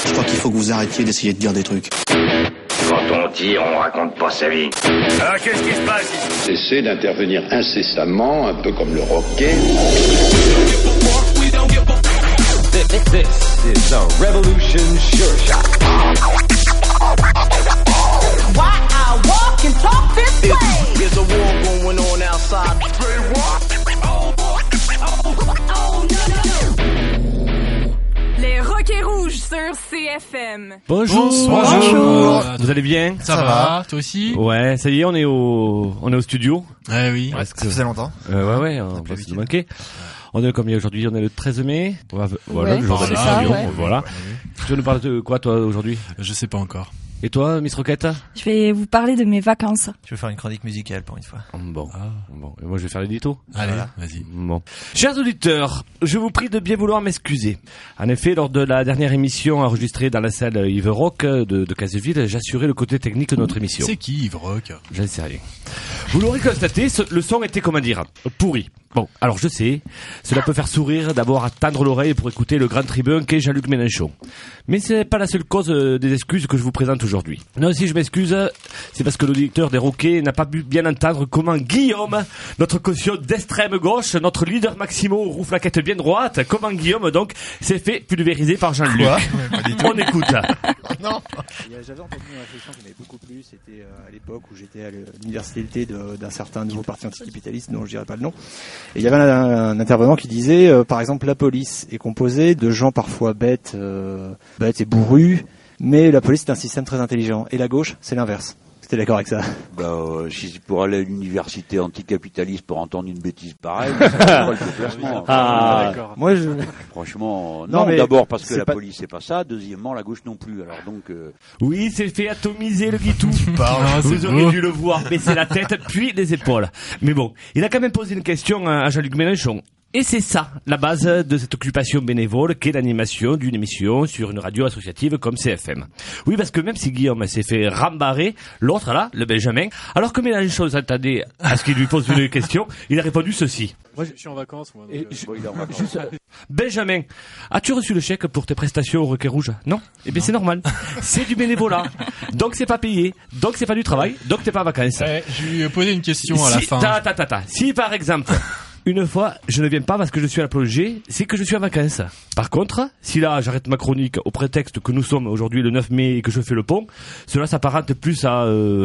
Je crois qu'il faut que vous arrêtiez d'essayer de dire des trucs. Quand on tire, on raconte pas sa vie. Alors qu'est-ce qui se passe ici ? Cessez d'intervenir incessamment, un peu comme le roquet. This is a Revolution Sure Shot. Why I walk and talk this way? There's a war going on outside. Les Roquets Rouges sur CFM. Bonjour. Vous allez bien? Ça va, toi aussi? Ouais, ça y est, on est au studio. Ouais, oui. Ouais, ça faisait longtemps. Ouais, on va se manquer. On est comme aujourd'hui, on est le 13 mai. Voilà, ouais, le jour de l'émission. Ouais. Voilà. Tu vas nous parler de quoi, toi, aujourd'hui? Je sais pas encore. Et toi, Miss Roquette? Je vais vous parler de mes vacances. Je vais faire une chronique musicale pour une fois. Bon. Et moi, je vais faire l'édito. Allez, vas-y. Bon. Chers auditeurs, je vous prie de bien vouloir m'excuser. En effet, lors de la dernière émission enregistrée dans la salle Yves Rock de Casseville, j'assurais le côté technique de notre émission. C'est qui Yves Rock? Je ne sais rien. Vous l'aurez constaté, le son était, comment dire, pourri. Bon, alors je sais, cela peut faire sourire d'avoir à tendre l'oreille pour écouter le grand tribun qu'est Jean-Luc Mélenchon. Mais ce n'est pas la seule cause des excuses que je vous présente aujourd'hui. Non, si je m'excuse, c'est parce que l'auditeur des Roquets n'a pas pu bien entendre comment Guillaume, notre caution d'extrême gauche, notre leader Maximo rouflaquette bien droite, comment Guillaume donc s'est fait pulvériser par Jean-Luc. On écoute. Non. J'avais entendu une réflexion qui m'avait beaucoup plu, c'était à l'époque où j'étais à l'université d'un certain nouveau parti anticapitaliste dont je dirais pas le nom. Et il y avait un intervenant qui disait, par exemple, la police est composée de gens parfois bêtes et bourrus, mais la police c'est un système très intelligent. Et la gauche, c'est l'inverse. T'es d'accord avec ça? Si c'est pour aller à l'université anticapitaliste pour entendre une bêtise pareille, c'est pas le déplacement. D'accord. Moi, Franchement, non, mais d'abord parce que la police c'est pas ça, deuxièmement la gauche non plus. Alors donc. Oui, c'est fait atomiser le guitou. Vous auriez dû le voir baisser la tête puis les épaules. Mais bon, il a quand même posé une question à Jean-Luc Mélenchon. Et c'est ça, la base de cette occupation bénévole qu'est l'animation d'une émission sur une radio associative comme CFM. Oui, parce que même si Guillaume s'est fait rembarrer, l'autre là, le Benjamin, alors que Mélenchon s'attendait à ce qu'il lui pose une question, il a répondu ceci. Moi, je suis en vacances. Moi, Benjamin, as-tu reçu le chèque pour tes prestations au Roquet Rouge? Non? Eh bien, c'est normal. C'est du bénévolat. Donc, c'est pas payé. Donc, c'est pas du travail. Donc, t'es pas en vacances. Je lui ai posé une question à la fin. Si, par exemple, une fois, je ne viens pas parce que je suis à la plongée, c'est que je suis en vacances. Par contre, si là, j'arrête ma chronique au prétexte que nous sommes aujourd'hui le 9 mai et que je fais le pont, cela s'apparente plus à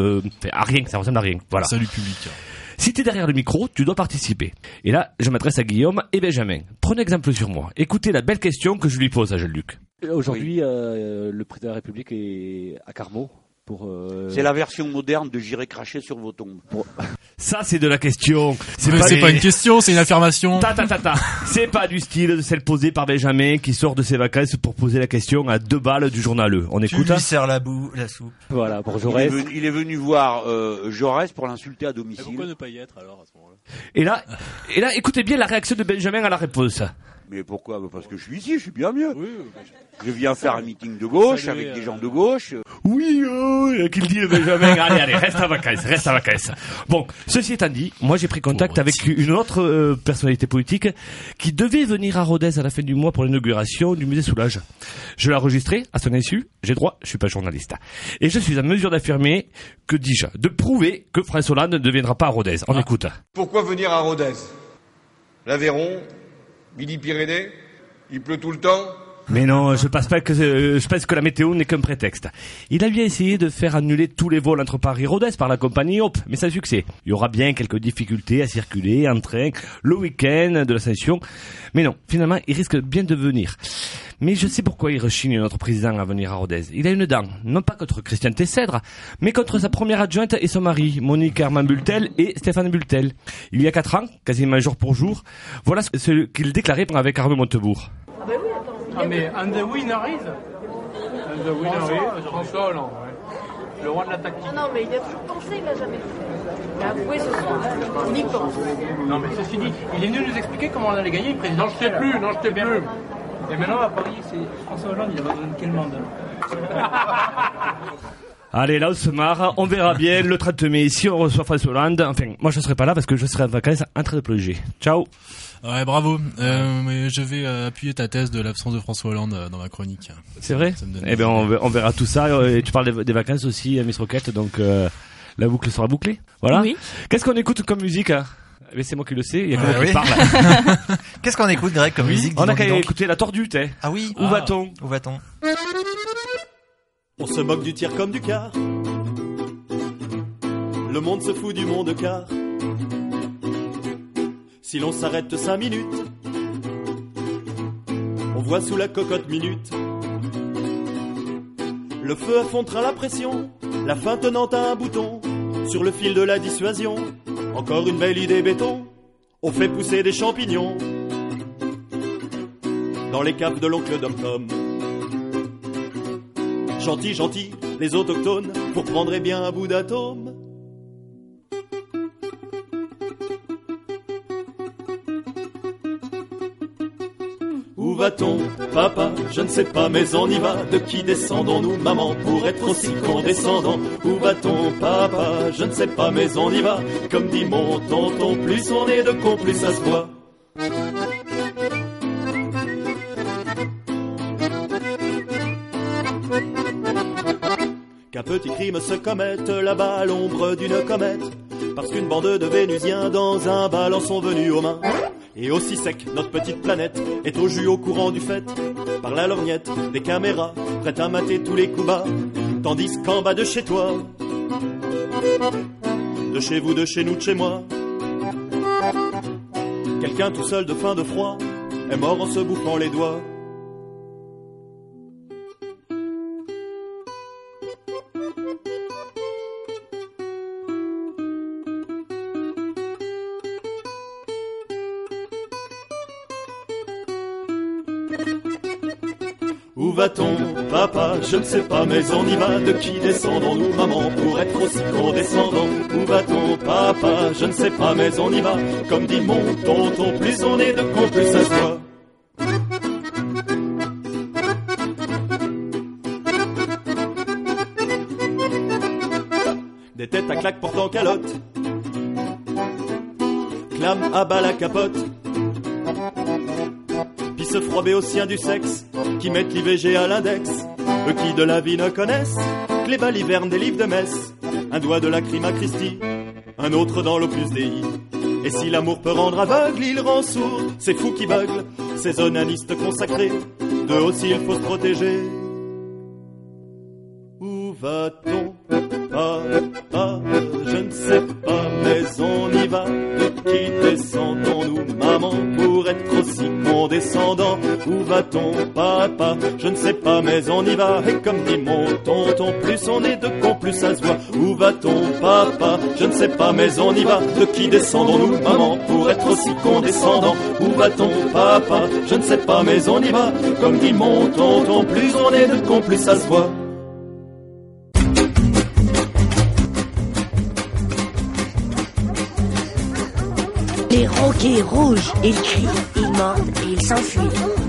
rien, ça ressemble à rien. Voilà. Salut public. Si t'es derrière le micro, tu dois participer. Et là, je m'adresse à Guillaume et Benjamin. Prenez exemple sur moi. Écoutez la belle question que je lui pose à Jean-Luc. Aujourd'hui, le président de la République est à Carmaux. C'est la version moderne de j'irai cracher sur vos tombes. Ça, c'est de la question. C'est pas une question, c'est une affirmation. C'est pas du style de celle posée par Benjamin qui sort de ses vacances pour poser la question à 2 balles du journal E. On écoute. Tu lui sers la soupe. Voilà, pour Jaurès. Il est venu voir Jaurès pour l'insulter à domicile. Pourquoi ne pas y être alors à ce moment-là? Et là, écoutez bien la réaction de Benjamin à la réponse. Mais pourquoi? Parce que je suis ici, je suis bien mieux. Oui, je viens faire un meeting de gauche avec des gens de gauche. Oui, qu'il dit le Benjamin. Allez, reste à vacances. Bon, ceci étant dit, moi j'ai pris contact avec une autre personnalité politique qui devait venir à Rodez à la fin du mois pour l'inauguration du musée Soulage. Je l'ai enregistré à son insu, j'ai droit, je suis pas journaliste. Et je suis en mesure d'affirmer, que dis-je, de prouver que François Hollande ne viendra pas à Rodez. On écoute. Pourquoi venir à Rodez? L'Aveyron, Midi-Pyrénées, il pleut tout le temps. Mais non, je pense que la météo n'est qu'un prétexte. Il a bien essayé de faire annuler tous les vols entre Paris et Rodez par la compagnie Hop, mais sans succès. Il y aura bien quelques difficultés à circuler en train le week-end de l'Ascension. Mais non, finalement, il risque bien de venir. Mais je sais pourquoi il rechigne notre président à venir à Rodez. Il a une dent, non pas contre Christian Tessèdre, mais contre sa première adjointe et son mari, Monique Herman-Bultel et Stéphane Bultel. Il y a 4 ans, quasiment jour pour jour, voilà ce qu'il déclarait avec Arnaud Montebourg. Ah ben oui, attends. Ah mais and the winner is François Hollande, ouais. Le roi de la tactique. Non, mais il a toujours pensé, il l'a jamais fait. Il a avoué ce soir, il y pense. Non, mais ceci dit, il est venu nous expliquer comment on allait gagner le président. Non, je t'ai plus. Et maintenant, à Paris, c'est François Hollande, il a besoin de quel mandat? Allez, là on se marre, on verra bien le 30 mai si on reçoit François Hollande. Enfin, moi je serai pas là parce que je serai en vacances en train de plonger. Ciao. Ouais, bravo. Mais je vais appuyer ta thèse de l'absence de François Hollande dans ma chronique. C'est vrai? Eh ben on verra tout ça. Et tu parles des vacances aussi, Miss Roquette, donc la boucle sera bouclée. Voilà. Oui. Qu'est-ce qu'on écoute comme musique hein? Mais c'est moi qui le sais, il y a quelqu'un qui parle. Qu'est-ce qu'on écoute, Greg, comme musique? On a qu'à écouter La Tordue, t'es. Ah oui. Où va-t-on? Où va-t-on? On se moque du tir comme du quart. Le monde se fout du monde car si l'on s'arrête 5 minutes, on voit sous la cocotte minute le feu à fond train la pression, la fin tenant à un bouton sur le fil de la dissuasion. Encore une belle idée béton, on fait pousser des champignons dans les caves de l'oncle Dom-Tom. Gentil, gentil, les autochtones, vous prendrez bien un bout d'atome. Où va-t-on, papa? Je ne sais pas, mais on y va. De qui descendons-nous, maman, pour être aussi condescendant? Où va-t-on, papa? Je ne sais pas, mais on y va. Comme dit mon tonton, plus on est de cons, plus ça se voit. Qu'un petit crime se commette là-bas à l'ombre d'une comète, parce qu'une bande de Vénusiens dans un bal en sont venus aux mains. Et aussi sec, notre petite planète est au jus au courant du fait, par la lorgnette des caméras, prêtes à mater tous les coups bas. Tandis qu'en bas de chez toi, de chez vous, de chez nous, de chez moi, quelqu'un tout seul de faim, de froid, est mort en se bouffant les doigts. Où va-t-on, papa? Je ne sais pas, mais on y va. De qui descendons-nous, maman, pour être aussi condescendant? Où va-t-on, papa? Je ne sais pas, mais on y va. Comme dit mon tonton, plus on est de cons, plus ça se voit. Des têtes à claques portant calotte, clame à bas la capote, puis se frober au sien du sexe, qui mettent l'IVG à l'index. Eux qui de la vie ne connaissent que les balivernes des livres de messe. Un doigt de la crime à Christie, un autre dans l'Opus Dei. Et si l'amour peut rendre aveugle, il rend sourd ces fous qui beuglent, ces onanistes consacrés. D'eux aussi il faut se protéger. Où va-t-on, papa? Je ne sais pas, mais on y va. De qui descendons-nous, maman, pour être aussi condescendant? Où va-t-on, papa? Je ne sais pas, mais on y va. Et comme dit mon tonton, plus on est de cons, plus ça se voit. Où va-t-on, papa? Je ne sais pas, mais on y va. De qui descendons-nous, maman, pour être aussi condescendant? Où va-t-on, papa? Je ne sais pas, mais on y va. Comme dit mon tonton, plus on est de cons, plus ça se voit. Les roquets rouges, ils crient, ils mordent et ils s'enfuient.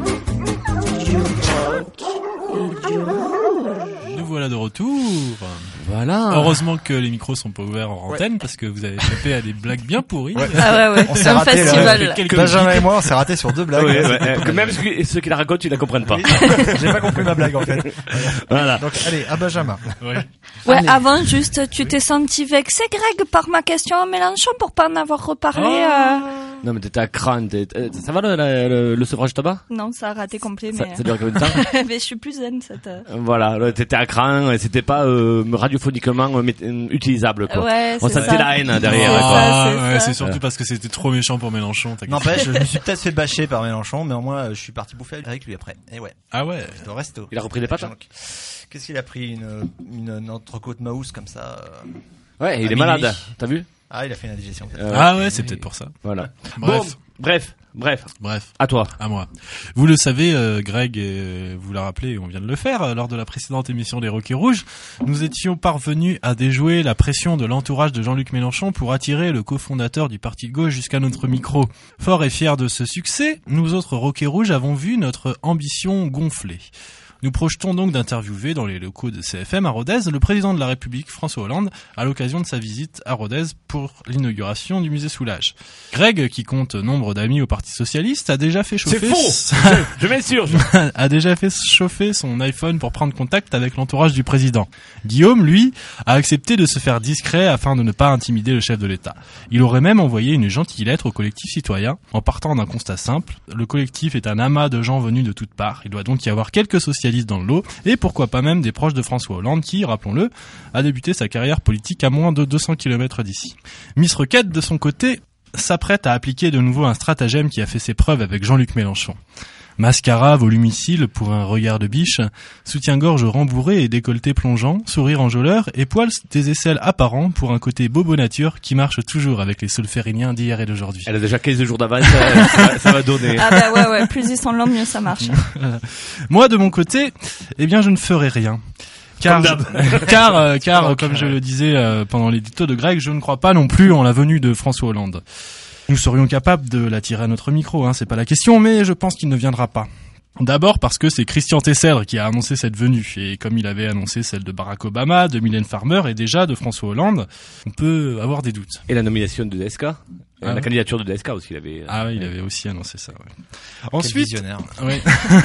Nous voilà de retour. Voilà. Heureusement que les micros sont pas ouverts en antenne parce que vous avez échappé à des blagues bien pourries. Ouais. Ah ouais. On s'est raté festival. Benjamin et moi, on s'est raté sur 2 blagues. Que même ceux qui la racontent, ils la comprennent pas. J'ai pas compris ma blague en fait. Voilà. Donc allez, à Benjamin. Ouais, avant juste, tu t'es senti vexé, Greg, par ma question à Mélenchon pour pas en avoir reparlé. Non mais t'étais à crâne. Ça va le sevrage tabac? Non, ça a raté complet, mais. Ça dure combien de temps? Mais je suis plus zen cette. Voilà, t'étais à crâne, c'était pas radiophoniquement utilisable quoi. Ouais, on sentait la haine derrière. C'est surtout parce que c'était trop méchant pour Mélenchon. N'empêche, je me suis peut-être fait bâcher par Mélenchon, mais au moins je suis parti bouffer avec lui après. Et ouais. Ah ouais. Au resto. Il a repris des pâtes. Qu'est-ce qu'il a pris, une entrecôte Maus comme ça. Ouais, il est malade. T'as vu? Ah, il a fait une indigestion. Ah ouais, c'est peut-être pour ça. Voilà. Bref. Bref. À toi. À moi. Vous le savez, Greg, vous l'a rappelé, on vient de le faire, lors de la précédente émission des Roquets Rouges, nous étions parvenus à déjouer la pression de l'entourage de Jean-Luc Mélenchon pour attirer le cofondateur du parti de gauche jusqu'à notre micro. Fort et fiers de ce succès, nous autres Roquets Rouges avons vu notre ambition gonfler. Nous projetons donc d'interviewer dans les locaux de CFM à Rodez le président de la République, François Hollande, à l'occasion de sa visite à Rodez pour l'inauguration du musée Soulages. Greg, qui compte nombre d'amis au Parti Socialiste, a déjà fait chauffer... C'est faux. Je m'insurge. a déjà fait chauffer son iPhone pour prendre contact avec l'entourage du président. Guillaume, lui, a accepté de se faire discret afin de ne pas intimider le chef de l'État. Il aurait même envoyé une gentille lettre au collectif citoyen en partant d'un constat simple. Le collectif est un amas de gens venus de toutes parts. Il doit donc y avoir quelques socialistes dans le lot, et pourquoi pas même des proches de François Hollande qui, rappelons-le, a débuté sa carrière politique à moins de 200 km d'ici. Miss Requête, de son côté, s'apprête à appliquer de nouveau un stratagème qui a fait ses preuves avec Jean-Luc Mélenchon. Mascara volumicile pour un regard de biche, soutien-gorge rembourré et décolleté plongeant, sourire enjôleur et poils des aisselles apparents pour un côté bobo nature qui marche toujours avec les solfériniens d'hier et d'aujourd'hui. Elle a déjà 15 jours d'avance, ça va donner. Ah bah ouais, plus ils sont longs, mieux ça marche. Moi, de mon côté, eh bien, je ne ferai rien. Car, comme je le disais pendant l'édito de Greg, je ne crois pas non plus en la venue de François Hollande. Nous serions capables de l'attirer à notre micro, c'est pas la question, mais je pense qu'il ne viendra pas. D'abord parce que c'est Christian Tessèdre qui a annoncé cette venue, et comme il avait annoncé celle de Barack Obama, de Mylène Farmer et déjà de François Hollande, on peut avoir des doutes. Et la nomination de DSK, la candidature de DSK aussi, il avait... Ah oui, il avait aussi annoncé ça, ouais. Ensuite, visionnaire. Oui.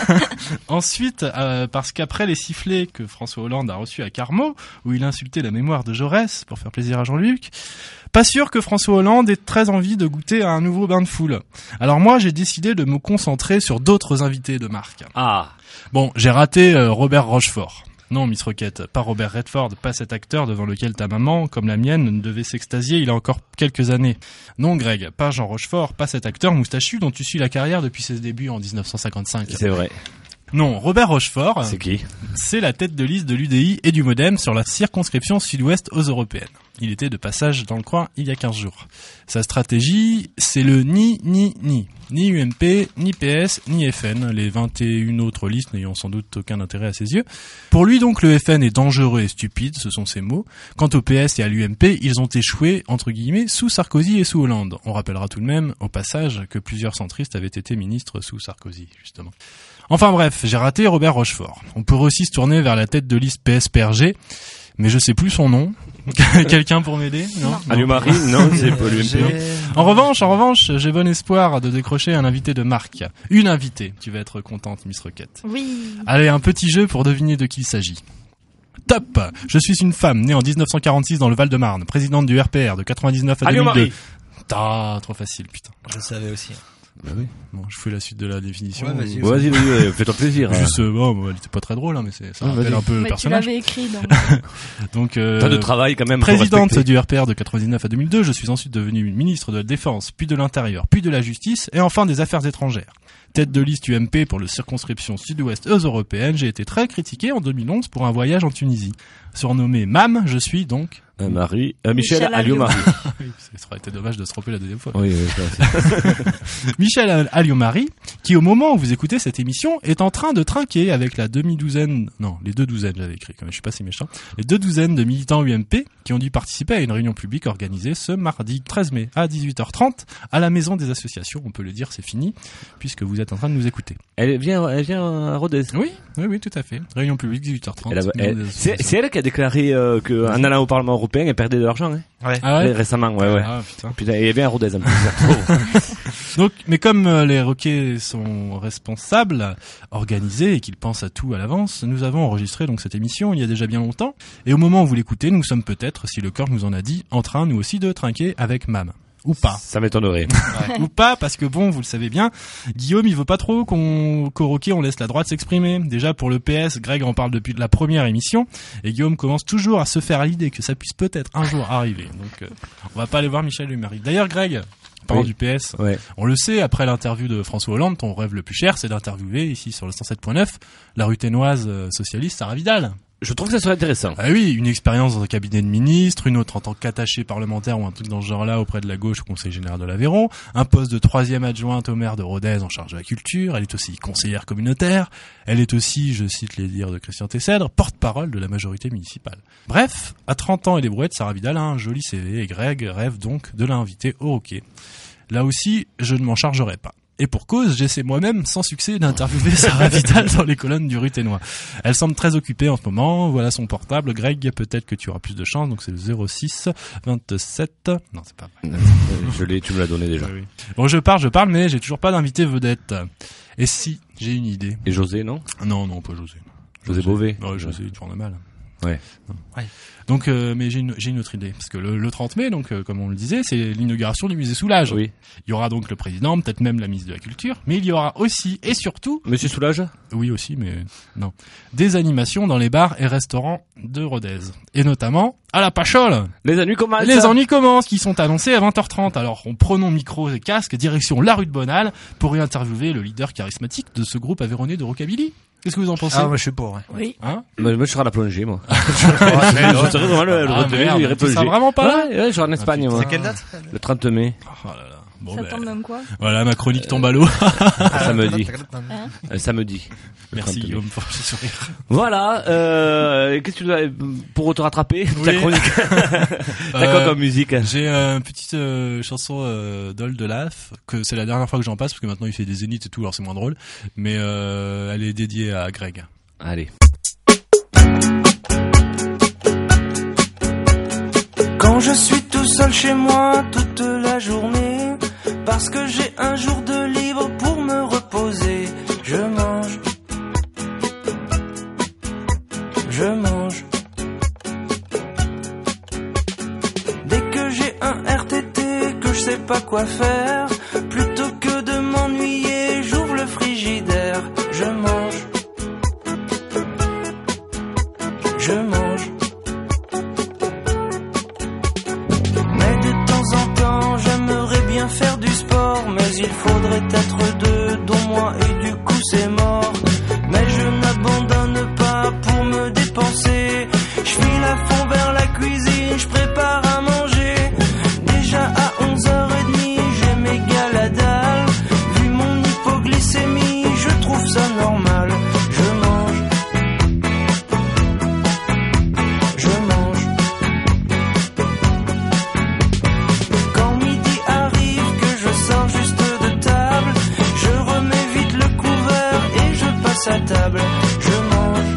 Ensuite, parce qu'après les sifflets que François Hollande a reçus à Carmaux, où il insultait la mémoire de Jaurès pour faire plaisir à Jean-Luc, pas sûr que François Hollande ait très envie de goûter à un nouveau bain de foule. Alors moi, j'ai décidé de me concentrer sur d'autres invités de marque. Ah. Bon, j'ai raté Robert Rochefort. Non, Miss Roquette, pas Robert Redford, pas cet acteur devant lequel ta maman, comme la mienne, ne devait s'extasier il y a encore quelques années. Non, Greg, pas Jean Rochefort, pas cet acteur moustachu dont tu suis la carrière depuis ses débuts en 1955. C'est vrai. Non, Robert Rochefort. C'est qui ? C'est la tête de liste de l'UDI et du MoDem sur la circonscription sud-ouest aux européennes. Il était de passage dans le coin il y a 15 jours. Sa stratégie, c'est le ni. Ni UMP, ni PS, ni FN, les 21 autres listes n'ayant sans doute aucun intérêt à ses yeux. Pour lui donc, le FN est dangereux et stupide, ce sont ses mots. Quant au PS et à l'UMP, ils ont échoué, entre guillemets, sous Sarkozy et sous Hollande. On rappellera tout de même, au passage, que plusieurs centristes avaient été ministres sous Sarkozy, justement. Enfin bref, j'ai raté Robert Rochefort. On pourrait aussi se tourner vers la tête de liste PS-PRG, mais je sais plus son nom. Quelqu'un pour m'aider ? Non. Alliot-Marie ? Non, c'est pas l'UMP. En revanche, j'ai bon espoir de décrocher un invité de marque. Une invitée. Tu vas être contente, Miss Roquette. Oui. Allez, un petit jeu pour deviner de qui il s'agit. Top! Je suis une femme née en 1946 dans le Val-de-Marne, présidente du RPR de 99 à 2002. Ah, trop facile, putain. Je le savais aussi. Bah oui. Bon, je fais la suite de la définition. Ouais, vas-y, fais-toi plaisir. Juste, bon, elle était pas très drôle, mais ça rappelle un peu le personnage. Tu l'avais écrit, donc. T'as de travail quand même. Présidente du RPR de 99 à 2002, je suis ensuite devenue ministre de la Défense, puis de l'Intérieur, puis de la Justice, et enfin des Affaires étrangères. Tête de liste UMP pour le circonscription sud-ouest aux européennes, j'ai été très critiqué en 2011 pour un voyage en Tunisie. Surnommé MAM, je suis donc... Michel Alliot-Marie. Oui, ça aurait été dommage de se tromper la deuxième fois. Oui, Michel Alliot-Marie, qui au moment où vous écoutez cette émission, est en train de trinquer avec les 2 douzaines, j'avais écrit, quand même, je suis pas si méchant, les 2 douzaines de militants UMP qui ont dû participer à une réunion publique organisée ce mardi 13 mai à 18h30 à la Maison des Associations. On peut le dire, c'est fini, puisque vous êtes en train de nous écouter. Elle vient à Rodez. Oui, tout à fait. Réunion publique 18h30. C'est elle qui a déclaré qu'en allant au Parlement européen, elle perdait de l'argent, hein. Ouais. Ah ouais. Récemment, ouais. Ah, putain, et elle vient à Rodez un peu. Donc, mais comme les Roquets sont responsables, organisés et qu'ils pensent à tout à l'avance, nous avons enregistré donc cette émission il y a déjà bien longtemps. Et au moment où vous l'écoutez, nous sommes peut-être, si le corps nous en a dit, en train nous aussi de trinquer avec MAM. Ou pas. Ça m'étonnerait. Ouais. Ou pas, parce que bon, vous le savez bien, Guillaume, il veut pas trop qu'au Roquet, on laisse la droite s'exprimer. Déjà, pour le PS, Greg en parle depuis la première émission, et Guillaume commence toujours à se faire à l'idée que ça puisse peut-être un jour arriver. Donc, on va pas aller voir Michel Alliot-Marie. D'ailleurs, Greg, parlant du PS, on le sait, après l'interview de François Hollande, ton rêve le plus cher, c'est d'interviewer, ici sur le 107.9, la ruténoise socialiste Sarah Vidal. Je trouve que ça serait intéressant. Ah oui, une expérience dans un cabinet de ministre, une autre en tant qu'attaché parlementaire ou un truc dans ce genre-là auprès de la gauche au Conseil général de l'Aveyron, un poste de 3e adjointe au maire de Rodez en charge de la culture, elle est aussi conseillère communautaire, elle est aussi, je cite les dires de Christian Tessèdre, porte-parole de la majorité municipale. Bref, à 30 ans et des brouettes, Sarah Vidal a un joli CV et Greg rêve donc de l'inviter au Roquet. Là aussi, je ne m'en chargerai pas. Et pour cause, j'essaie moi-même sans succès d'interviewer Sarah Vidal dans les colonnes du Ruténois. Elle semble très occupée en ce moment. Voilà son portable. Greg, peut-être que tu auras plus de chance. Donc c'est le 06 27. Non, c'est pas vrai. Je l'ai, tu me l'as donné déjà. Oui. Bon, je parle, mais j'ai toujours pas d'invité vedette. Et si, j'ai une idée. Et José, non? Non, pas José. José Bové. Non, José, il tourne mal. Ouais. Ouais. Donc, mais j'ai une autre idée, parce que le 30 mai, donc comme on le disait, c'est l'inauguration du musée Soulage. Oui. Il y aura donc le président, peut-être même la ministre de la Culture, mais il y aura aussi et surtout Monsieur Soulage. Oui aussi, mais non. Des animations dans les bars et restaurants de Rodez, et notamment à la Pachole. Les ennuis commencent. Les ennuis commencent, qui sont annoncés à 20h30. Alors, prenons micro et casque, direction la rue de Bonal pour y interviewer le leader charismatique de ce groupe aveyronais de rockabilly. Qu'est-ce que vous en pensez? Ah, moi je suis pour. Ouais. Oui. Hein? Moi je serai à la plongée, moi. Je serai vraiment le retenir, j'irai plonger. Ça vraiment pas là? Ouais, je serai en Espagne, moi. C'est quelle date? Le 30 mai. Oh là là. Bon, Ça tombe dans quoi? Voilà, ma chronique tombe à l'eau. Samedi. Hein? Samedi. Merci Guillaume pour ce sourire. Voilà, qu'est-ce que tu dois, pour te rattraper, ta chronique? T'as quoi comme musique? J'ai une petite chanson d'Old de Laf, que c'est la dernière fois que j'en passe, parce que maintenant il fait des zéniths et tout, alors c'est moins drôle, mais elle est dédiée à Greg. Allez. Quand je suis tout seul chez moi toute la journée, parce que j'ai un jour de libre pour me reposer, je mange. Dès que j'ai un RTT, que je sais pas quoi faire, plutôt que de m'ennuyer, j'ouvre le frigidaire, je mange. Mais de temps en temps, j'aimerais bien faire du sport, mais il faudrait être deux, dont moi, et du coup c'est mort. Mais je n'abandonne pas pour me dépenser. Je file à fond vers la cuisine, je prépare à manger. Déjà à 11h30, j'ai méga la dalle. Vu mon hypoglycémie, je trouve ça normal. Quand midi arrive, que je sors juste de table, je remets vite le couvert et je passe à table. Je mange.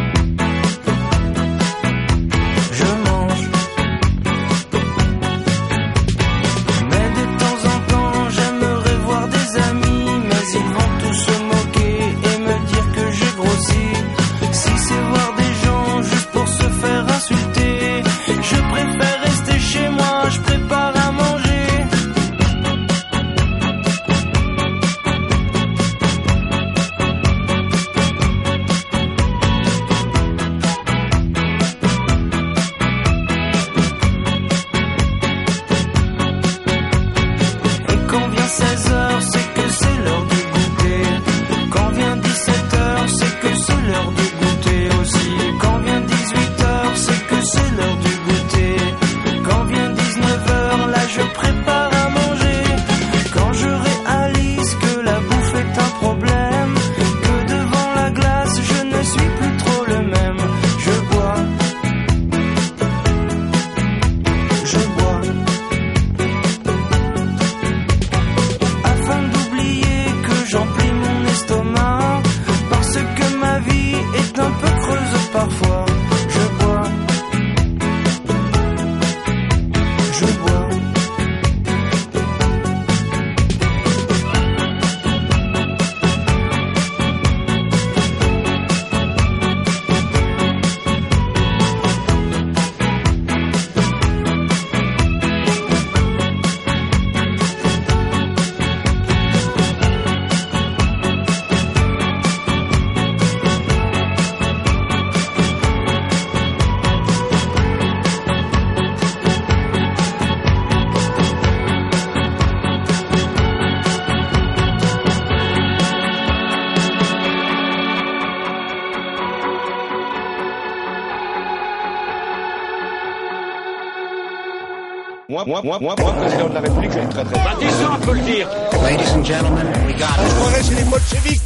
Mais de temps en temps, j'aimerais voir des amis, mais ils vont tous se moquer et me dire que j'ai grossi. Si c'est voir des gens juste pour se faire insulter, je préfère rester chez moi, je prépare à manger. Et quand vient 16h, c'est que c'est l'heure du goûter. Quand vient 17h, c'est que c'est l'heure du goûter aussi. Quand vient 18h, c'est que c'est l'heure du goûter. Quand vient 19h, là je prépare à manger. Quand je réalise que la bouffe est un problème, que devant la glace je ne suis plus trop le même, je bois. Afin d'oublier que j'emplis mon estomac, parce que ma vie est un peu creuse parfois. Je bois. Moi, président de la République, je suis très très... Bah, dis-ça, on peut le dire. Ladies and gentlemen, we got it. Je croirais chez les bolcheviks.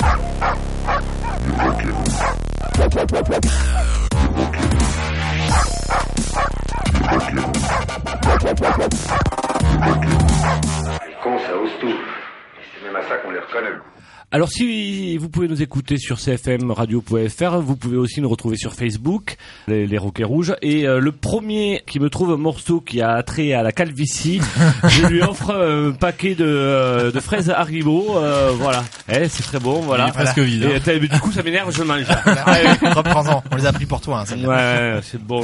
Les cons, ça ose tout. Et c'est même à ça qu'on on les reconnaît. Alors si vous pouvez nous écouter sur cfmradio.fr, vous pouvez aussi nous retrouver sur Facebook, les Roquets Rouges. Et le premier qui me trouve un morceau qui a trait à la calvitie, je lui offre un paquet de fraises Haribo. Voilà, c'est très bon. Voilà. Il est presque vide. Et, du coup ça m'énerve, je le mange. Reprends-en, on les a pris pour toi. Hein, ouais, c'est bon.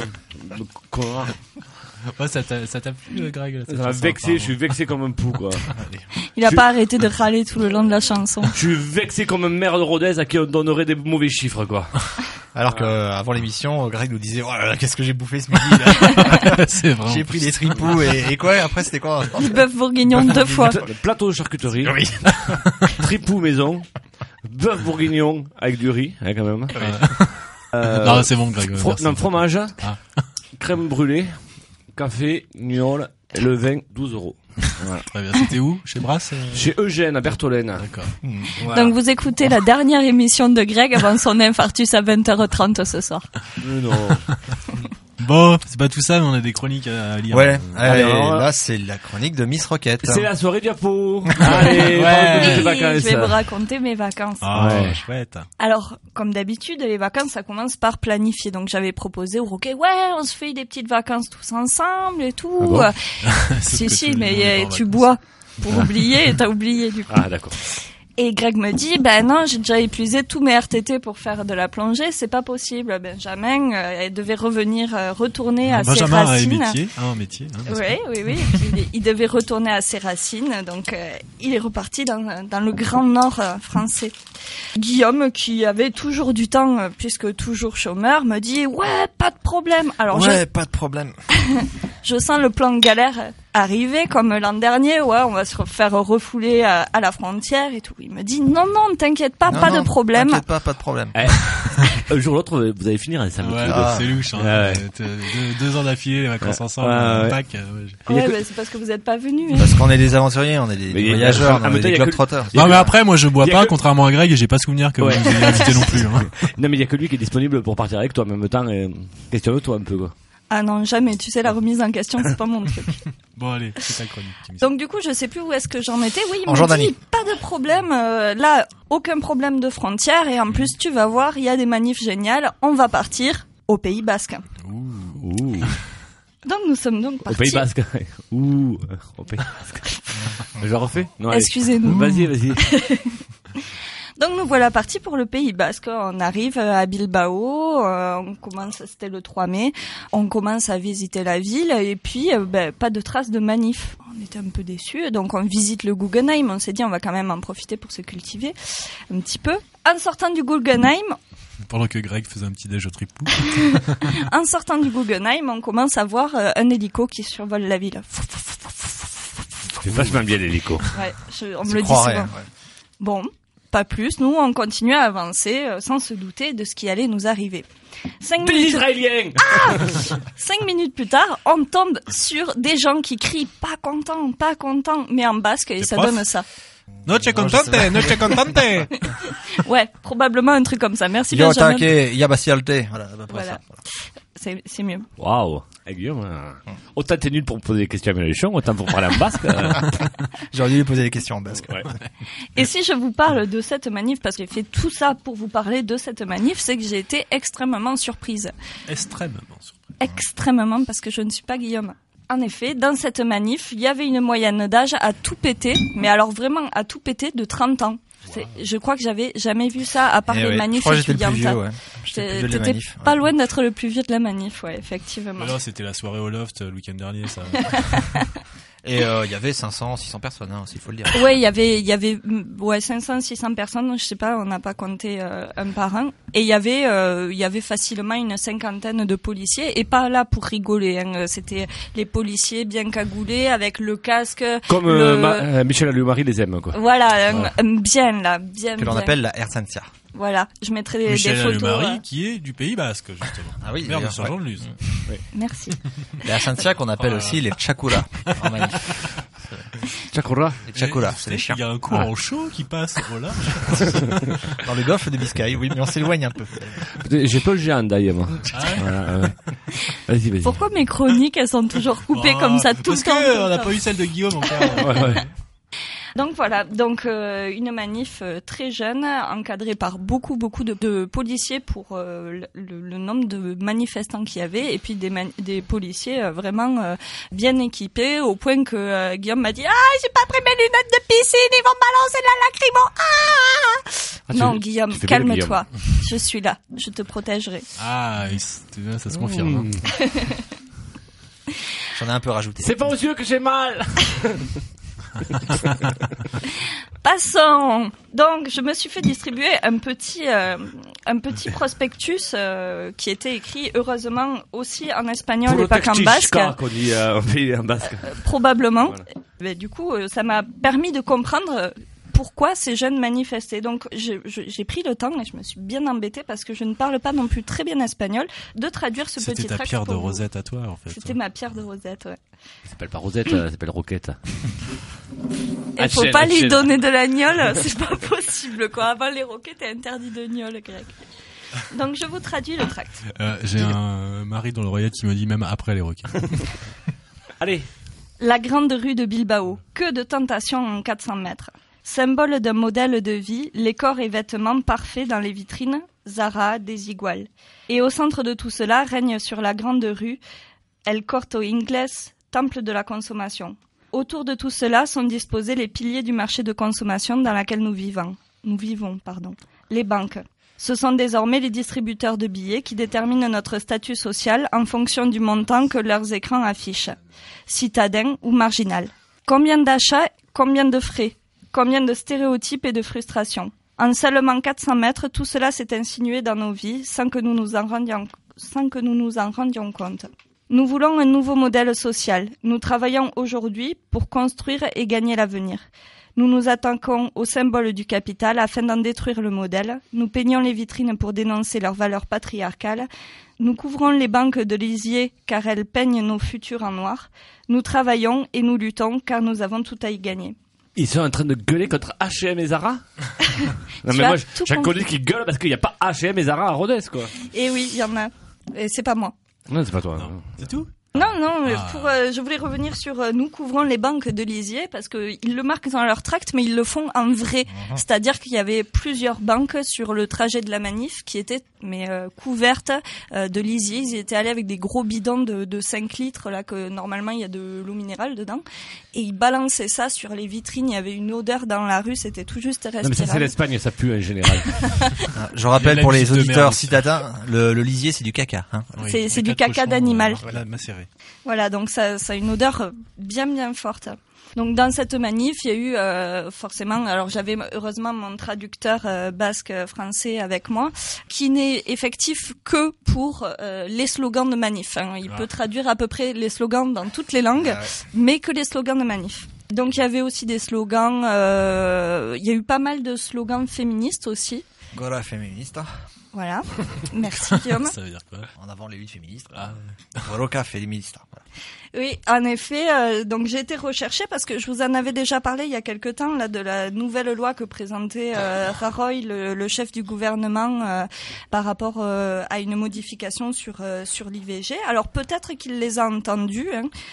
Ouais, ça t'a plu, Greg? Ça m'a vexé, je suis vexé comme un pou, quoi. Il a pas arrêté de râler tout le long de la chanson. Je suis vexé comme un maire de Rodez à qui on donnerait des mauvais chiffres, quoi. Alors que avant l'émission, Greg nous disait, oh là là, qu'est-ce que j'ai bouffé ce midi, là. C'est vrai. J'ai pris des tripous et quoi, après c'était quoi? Du bœuf bourguignon 2 fois. Le plateau de charcuterie. Oui. Tripou maison. Bœuf bourguignon avec du riz, quand même. Non, c'est bon, Greg. Fromage. Crème brûlée. Café, gnôle, et le vin, 12 €. Voilà. Très bien. C'était où? Chez Brasse? Chez Eugène, à Bertholène. D'accord. Voilà. Donc vous écoutez la dernière émission de Greg avant son infarctus à 20h30 ce soir. Non. Bon, c'est pas tout ça, mais on a des chroniques à lire. Ouais. Allez, là, c'est la chronique de Miss Rocket. C'est la soirée diapo. Allez, tes vacances. Je vais vous raconter mes vacances. Ah, ouais, chouette. Alors, comme d'habitude, les vacances, ça commence par planifier. Donc, j'avais proposé au Roquet, on se fait des petites vacances tous ensemble et tout. Ah bon si, mais tu bois pour oublier, et t'as oublié du coup. Ah, d'accord. Et Greg me dit, non, j'ai déjà épuisé tous mes RTT pour faire de la plongée, c'est pas possible. Benjamin, elle devait retourner à ses racines. Un métier. Oui. Il devait retourner à ses racines, donc il est reparti dans le grand nord français. Guillaume, qui avait toujours du temps, puisque toujours chômeur, me dit, pas de problème. Alors pas de problème. Je sens le plan de galère arriver, comme l'an dernier, on va se faire refouler à la frontière et tout. Il me dit, non, t'inquiète pas, pas de problème. T'inquiète pas de problème. Un jour ou l'autre, vous allez finir un samedi. Ouais, c'est louche, hein. 2 ans d'affilée, les vacances ensemble, Pâques. C'est parce que vous êtes pas venus. Parce qu'on est des aventuriers, on est des voyageurs, on est des globetrotters. Non, mais après, moi, je bois pas, contrairement à Greg, et j'ai pas souvenir que vous m'ayez invité non plus. Non, mais il y a que lui qui est disponible pour partir avec toi en même temps. Questionne-toi un peu, quoi. Ah non, jamais. Tu sais, la remise en question, c'est pas mon truc. Bon, allez, c'est ta chronique. Donc, du coup, je sais plus où est-ce que j'en étais. Oui, il m'a dit, pas de problème. Là, aucun problème de frontière. Et en plus, tu vas voir, il y a des manifs géniales. On va partir au Pays Basque. Ouh. Donc, nous sommes donc partis. Au Pays Basque. Au Pays Basque. Je refais? Non, excusez-nous. Vas-y. Donc nous voilà partis pour le Pays Basque. On arrive à Bilbao, c'était le 3 mai, on commence à visiter la ville et puis pas de traces de manif. On était un peu déçus, donc on visite le Guggenheim. On s'est dit on va quand même en profiter pour se cultiver un petit peu. En sortant du Guggenheim, pendant que Greg faisait un petit déj au tripou. En sortant du Guggenheim, on commence à voir un hélico qui survole la ville. C'est vachement bien l'hélico. Ouais, on me le dit souvent. Bon. Pas plus, nous on continue à avancer sans se douter de ce qui allait nous arriver. 5 minutes... Israéliens 5 minutes plus tard, on tombe sur des gens qui crient pas content, mais en basque, et ça donne ça. Noche contente. Ouais, probablement un truc comme ça. Merci Yo Benjamin. Take, Yabasialte. Voilà. C'est mieux. Waouh. Guillaume, autant t'es nul pour me poser des questions à Mélenchon, autant pour parler en basque. J'aurais dû lui poser des questions en basque. Ouais. Et si je vous parle de cette manif, parce que j'ai fait tout ça pour vous parler de cette manif, c'est que j'ai été extrêmement surprise. Extrêmement, parce que je ne suis pas Guillaume. En effet, dans cette manif, il y avait une moyenne d'âge à tout péter, mais alors vraiment à tout péter de 30 ans. Je crois que j'avais jamais vu ça à part les manifs étudiantes. T'étais pas loin d'être le plus vieux de la manif, effectivement. Alors, c'était la soirée au Loft le week-end dernier, ça. Et il y avait 500, 600 personnes, il faut le dire. Ouais, il y avait 500, 600 personnes, je sais pas, on n'a pas compté un par un. Et il y avait facilement une 50aine de policiers, et pas là pour rigoler, hein. C'était les policiers bien cagoulés avec le casque. Comme Michel Alliot-Marie les aime, quoi. Voilà, bien. Que l'on appelle la Ersantia. Voilà, je mettrai des photos. Michel Alliot-Marie qui est du Pays Basque, justement. Ah oui, maire de Saint-Jean-de-Luz. Oui. Merci. Les Ersantia qu'on appelle aussi les Tchakura. Tchakura. Les Tchakura, c'est les chiens. Il y a un courant chaud qui passe au large. Dans le golfe de Biscaye, oui, mais on s'éloigne un peu. J'ai pas le géant d'ailleurs, moi. Vas-y. Pourquoi mes chroniques, elles sont toujours coupées comme ça tout le temps? Parce qu'on n'a pas eu celle de Guillaume encore. Ouais. Donc voilà, une manif très jeune, encadrée par beaucoup de policiers pour le nombre de manifestants qu'il y avait, et puis des policiers vraiment bien équipés, au point que Guillaume m'a dit « Ah, j'ai pas pris mes lunettes de piscine, ils vont balancer de la lacrymo. » Non, Guillaume, calme-toi. Je suis là, je te protégerai. Ah, ça se confirme. J'en ai un peu rajouté. C'est pas aux yeux que j'ai mal. Passons. Donc, je me suis fait distribuer un petit prospectus qui était écrit, heureusement, aussi en espagnol et pas qu'en basque. Qu'on dit en basque. Probablement. Voilà. Mais du coup, ça m'a permis de comprendre pourquoi ces jeunes manifestaient. Donc, j'ai pris le temps, et je me suis bien embêtée parce que je ne parle pas non plus très bien espagnol, de traduire ce petit tract. C'était ta pierre de Rosette à toi, en fait. C'était ma pierre de Rosette, ouais. Ça s'appelle pas Rosette, ça s'appelle Roquette. Il faut pas lui donner de la gnôle, c'est pas possible, quoi. Avant les roquettes, t'es interdit de gnôle, grec. Donc, je vous traduis le tract. J'ai un mari dans l'oreillette qui me dit même après les roquettes. Allez. La grande rue de Bilbao. Que de tentations en 400 mètres. Symbole d'un modèle de vie, les corps et vêtements parfaits dans les vitrines, Zara, Desigual. Et au centre de tout cela règne sur la grande rue El Corte Inglés, temple de la consommation. Autour de tout cela sont disposés les piliers du marché de consommation dans lequel nous vivons, les banques. Ce sont désormais les distributeurs de billets qui déterminent notre statut social en fonction du montant que leurs écrans affichent, citadin ou marginal. Combien d'achats, combien de frais? Combien de stéréotypes et de frustrations. En seulement 400 mètres, tout cela s'est insinué dans nos vies sans que nous nous en rendions compte. Nous voulons un nouveau modèle social. Nous travaillons aujourd'hui pour construire et gagner l'avenir. Nous nous attaquons au symbole du capital afin d'en détruire le modèle. Nous peignons les vitrines pour dénoncer leurs valeurs patriarcales. Nous couvrons les banques de lisier car elles peignent nos futurs en noir. Nous travaillons et nous luttons car nous avons tout à y gagner. Ils sont en train de gueuler contre H&M et Zara. Non mais moi, j'ai connu qui gueule parce qu'il n'y a pas H&M et Zara à Rodez, quoi. Et oui, il y en a. Et c'est pas moi. Non, c'est pas toi. Non. C'est tout? Non, je voulais revenir sur nous couvrons les banques de lisier parce que ils le marquent dans leur tract, mais ils le font en vrai. C'est-à-dire qu'il y avait plusieurs banques sur le trajet de la manif qui étaient couvertes de lisier. Ils étaient allés avec des gros bidons de 5 litres là que normalement il y a de l'eau minérale dedans et ils balançaient ça sur les vitrines. Il y avait une odeur dans la rue, c'était tout juste respirable. Non mais ça c'est l'Espagne, ça pue en général. Je rappelle pour les auditeurs citadins, le lisier c'est du caca. Hein. Oui, c'est du caca d'animal. Macéré. Voilà, donc ça a une odeur bien forte. Donc dans cette manif, il y a eu forcément, alors j'avais heureusement mon traducteur basque français avec moi, qui n'est effectif que pour les slogans de manif. Hein. Il peut traduire à peu près les slogans dans toutes les langues, mais que les slogans de manif. Donc il y avait aussi des slogans, il y a eu pas mal de slogans féministes aussi. Gora féministe. Voilà, merci Guillaume. Ça veut dire quoi? En avant les luttes féministes. Roca féministe. Voilà. Oui, en effet, donc j'ai été recherchée parce que je vous en avais déjà parlé il y a quelque temps là de la nouvelle loi que présentait Rajoy, le chef du gouvernement, par rapport à une modification sur l'IVG. Alors peut-être qu'il les a entendus,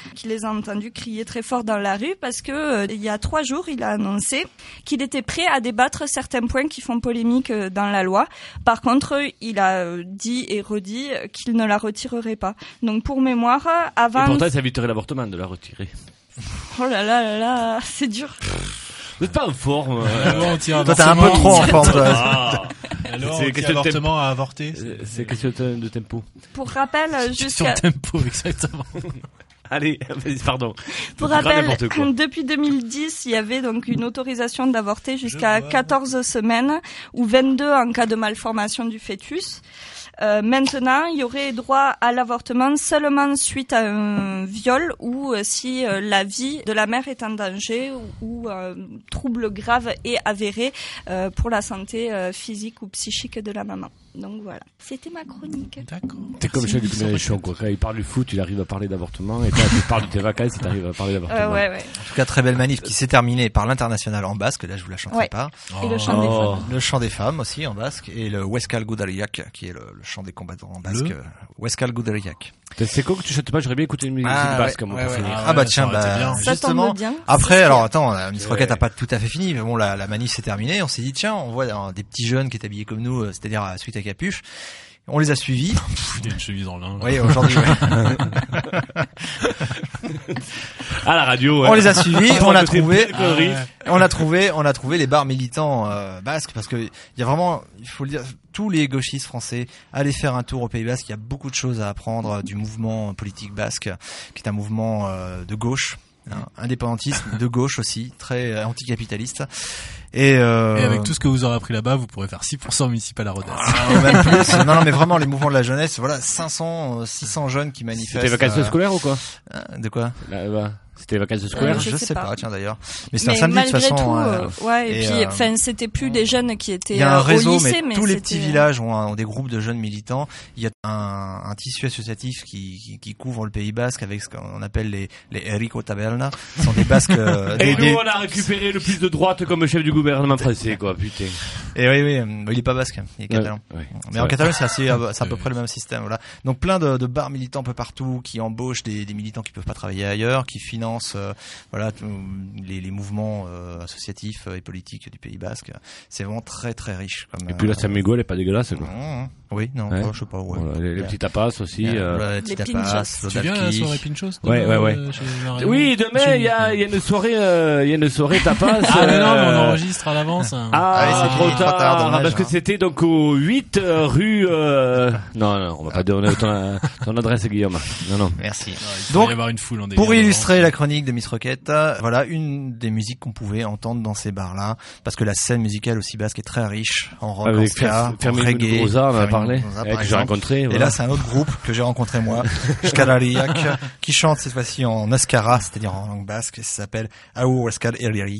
crier très fort dans la rue parce que il y a 3 jours, il a annoncé qu'il était prêt à débattre certains points qui font polémique dans la loi. Par contre, il a dit et redit qu'il ne la retirerait pas. Donc pour mémoire, avant... Et pourtant, ça éviterait l'avortement de la retirer. Oh là là, c'est dur. Vous n'êtes pas en forme. Toi, t'es un peu trop en forme. C'est question d'avortement à avorter. C'est question de tempo. Pour rappel, question de tempo, exactement. Allez, pardon. Pour rappel, depuis 2010, il y avait donc une autorisation d'avorter jusqu'à 14 semaines ou 22 en cas de malformation du fœtus. Maintenant, il y aurait droit à l'avortement seulement suite à un viol ou si la vie de la mère est en danger ou trouble grave et avéré pour la santé physique ou psychique de la maman. Donc voilà, c'était ma chronique. D'accord. T'es comme Jean-Luc Mélenchon, quoi. Quand il parle du foot, il arrive à parler d'avortement, et quand tu parles de tes vacances, il arrive à parler d'avortement. Ouais. En tout cas, très belle manif qui s'est terminée par l'international en basque. Là, je vous la chanterai pas. Et le chant des femmes. Le chant des femmes aussi en basque et le Huescal Gudariak qui est le chant des combattants en basque. Huescal Gudariak. C'est con que tu chantes pas, j'aurais bien écouté une musique basque, moi, pour finir. Ah bah tiens, justement. bien. Après, alors attends, Miss Rocket a pas tout à fait fini, mais bon, la manif s'est terminée, on s'est dit, tiens, on voit des petits jeunes qui étaient habillés comme nous, c'est-à-dire à suite à capuche. On les a suivis. Il y a une chemise en lin. Oui, aujourd'hui. À la radio. On les a suivis, on a trouvé les bars militants basques, parce que il y a vraiment, il faut le dire, tous les gauchistes français, allez faire un tour au Pays Basque. Il y a beaucoup de choses à apprendre du mouvement politique basque, qui est un mouvement de gauche. Indépendantiste, de gauche aussi, très anticapitaliste. Et avec tout ce que vous aurez appris là-bas, vous pourrez faire 6% municipal à Rodez. Même plus. Non, mais vraiment, les mouvements de la jeunesse, voilà, 600 jeunes qui manifestent. C'était vacances scolaires ou quoi? De quoi? C'était vacances scolaires? Je sais pas, tiens d'ailleurs. Mais c'est un samedi de toute façon. Et puis, enfin, c'était plus des jeunes qui étaient il y a un réseau, au lycée, mais tous les petits villages ont des groupes de jeunes militants. Il y a un tissu associatif qui couvre le Pays Basque avec ce qu'on appelle les Erico Taberna. Ce sont des Basques. Et nous, on a récupéré le plus de droite comme chef du gouvernement français, quoi, putain. Et oui, il est pas basque, il est catalan. Mais en Catalogne, c'est à peu près le même système, voilà. Donc plein de bars militants un peu partout qui embauchent des militants qui peuvent pas travailler ailleurs, qui financent les mouvements associatifs et politiques du Pays Basque. C'est vraiment très très riche. Et puis la Samigo, elle est pas dégueulasse, quoi. Oui, non, je sais pas. Ouais. Voilà, les petits tapas aussi. Les petits tapas, tu viens à la soirée Pinchos? Ouais. Oui, demain il y a une soirée tapas. Ah mais non, mais on enregistre à l'avance. C'est trop tard, dommage, parce que c'était donc au 8 rue. Non, on va pas donner ton adresse, Guillaume. Non. Merci. Donc, y avoir une foule en délire, pour illustrer la chronique de Miss Rocket, voilà une des musiques qu'on pouvait entendre dans ces bars-là, parce que la scène musicale aussi basque est très riche en rock, en ska, en reggae. Rosa, on en a parlé. Que j'ai rencontré. Et là, c'est un autre groupe que j'ai rencontré moi, Shkalariak, qui chante cette fois-ci en Euskara, c'est-à-dire en langue basque, et ça s'appelle Aou Euskal Herriari.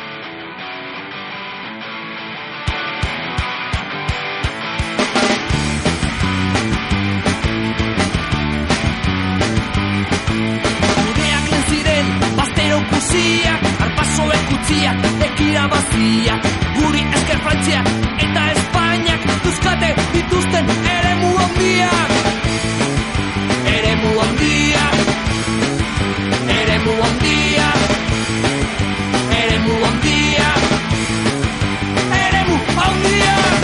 Guri esker Frantzia eta Espainiak duzkate dituzten eremu handiak. Eremu handiak. Eremu handiak. Eremu handiak. Eremu handiak.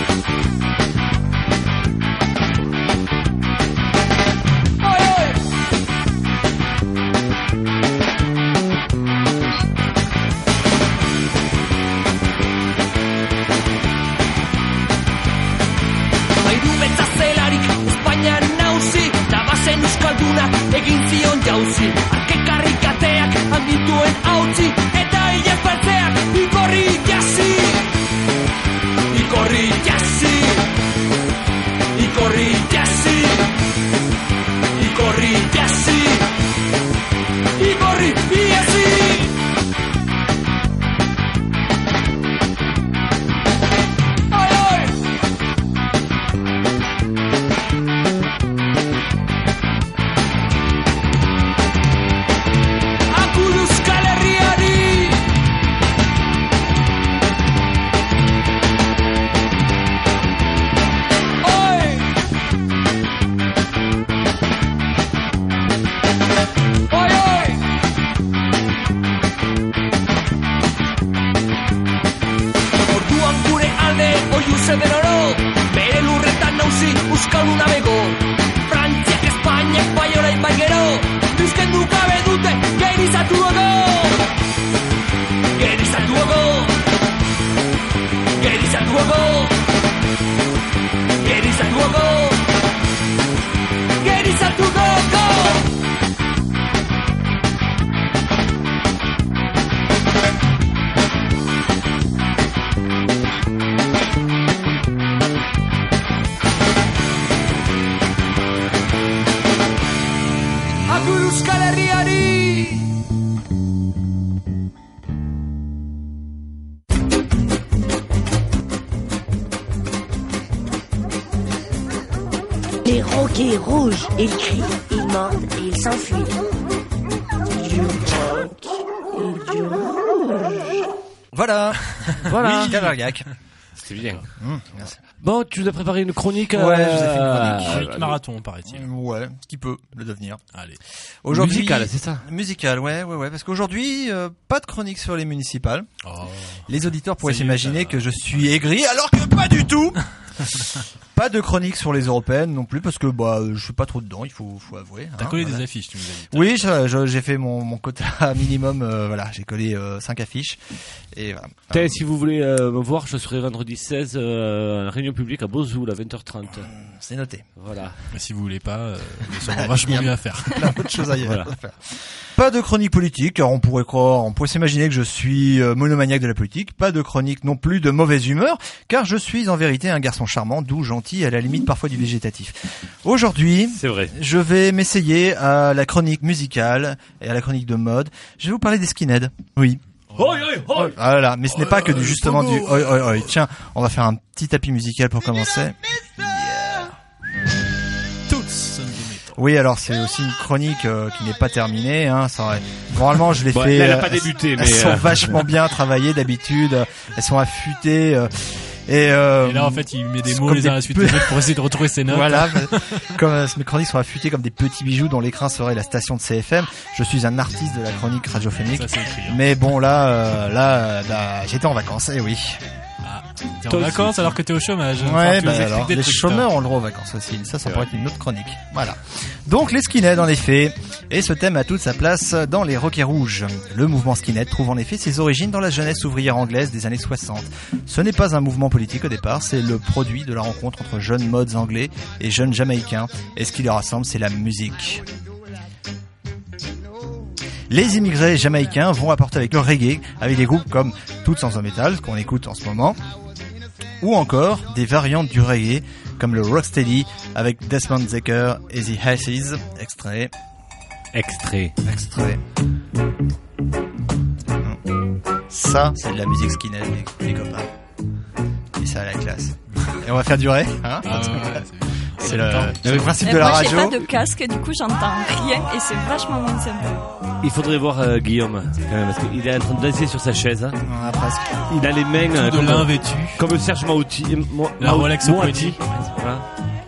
Egin zion jauzi, arkekarrikateak handituen hautzi, eta hilaz pertzeak ikorri jasi. Ikorri jasi. Ikorri jasi. Ikorri jasi. Ikorri jasi. Les roquets rouges, ils crient, ils mordent et ils s'enfuient. Du rock et du rouge. Voilà. Voilà. Shkalariak. C'est bien. Merci. Bon, tu nous as préparé une chronique. Ouais, je vous ai fait une chronique marathon, paraît-il. Ouais, ce qui peut le devenir. Allez. Aujourd'hui, musical, c'est ça. Musical, ouais, parce qu'aujourd'hui, pas de chronique sur les municipales. Oh. Les auditeurs pourraient s'imaginer que je suis aigri, alors que pas du tout. Pas de chronique sur les européennes non plus, parce que je suis pas trop dedans, il faut avouer. T'as collé des affiches, tu nous as dit. Oui, j'ai fait mon quota minimum. Voilà, j'ai collé 5 affiches. Et voilà. Si vous voulez me voir, je serai vendredi 16 en réunion publique à Beauzoul à 20h30. C'est noté. Voilà. Mais si vous voulez pas, il y a vachement mieux à faire. Plein d'autres choses à faire. Pas de chronique politique, car on pourrait s'imaginer que je suis monomaniaque de la politique. Pas de chronique non plus de mauvaise humeur, car je suis en vérité un garçon charmant, doux, gentil, à la limite parfois du végétatif. Aujourd'hui, c'est vrai. Je vais m'essayer à la chronique musicale et à la chronique de mode. Je vais vous parler des skinheads. Oui. Voilà, mais ce n'est pas que justement du oi. Tiens, on va faire un petit tapis musical pour commencer. Oui, alors c'est aussi une chronique qui n'est pas terminée. Normalement, je l'ai fait. Elle n'a pas débuté, mais elles sont vachement bien travaillées d'habitude. Elles sont affûtées. Et là, en fait, il met des mots les uns à la suite des autres pour essayer de retrouver ses notes. Voilà, comme mes chroniques sont affûtées comme des petits bijoux dont l'écran serait la station de CFM. Je suis un artiste de la chronique radiophonique. Ça, c'est écrit, hein. Mais bon, là, j'étais en vacances, oui. T'es en vacances alors que t'es au chômage. Ouais, alors, les chômeurs ont le droit aux vacances aussi. Ça pourrait être une autre chronique. Voilà. Donc, les skinheads, en effet. Et ce thème a toute sa place dans les Roquets Rouges. Le mouvement skinhead trouve en effet ses origines dans la jeunesse ouvrière anglaise des années 60. Ce n'est pas un mouvement politique au départ, c'est le produit de la rencontre entre jeunes mods anglais et jeunes jamaïcains. Et ce qui les rassemble, c'est la musique. Les immigrés jamaïcains vont apporter avec leur reggae, avec des groupes comme Toots and the Metal, qu'on écoute en ce moment, ou encore des variantes du reggae, comme le Rocksteady, avec Desmond Dekker et The Haces. Extrait. Ça, c'est de la musique skinhead, les copains. Et ça a la classe. Et on va faire durer, hein? C'est le principe de la radio. Moi, j'ai pas de casque, du coup, j'entends rien et c'est vachement moins sympa. Il faudrait voir Guillaume, quand même, parce qu'il est en train de danser sur sa chaise. Hein. Presque. Il a les mains de lin vêtu. Comme Serge Maouti. La Rolex Moati. Voilà.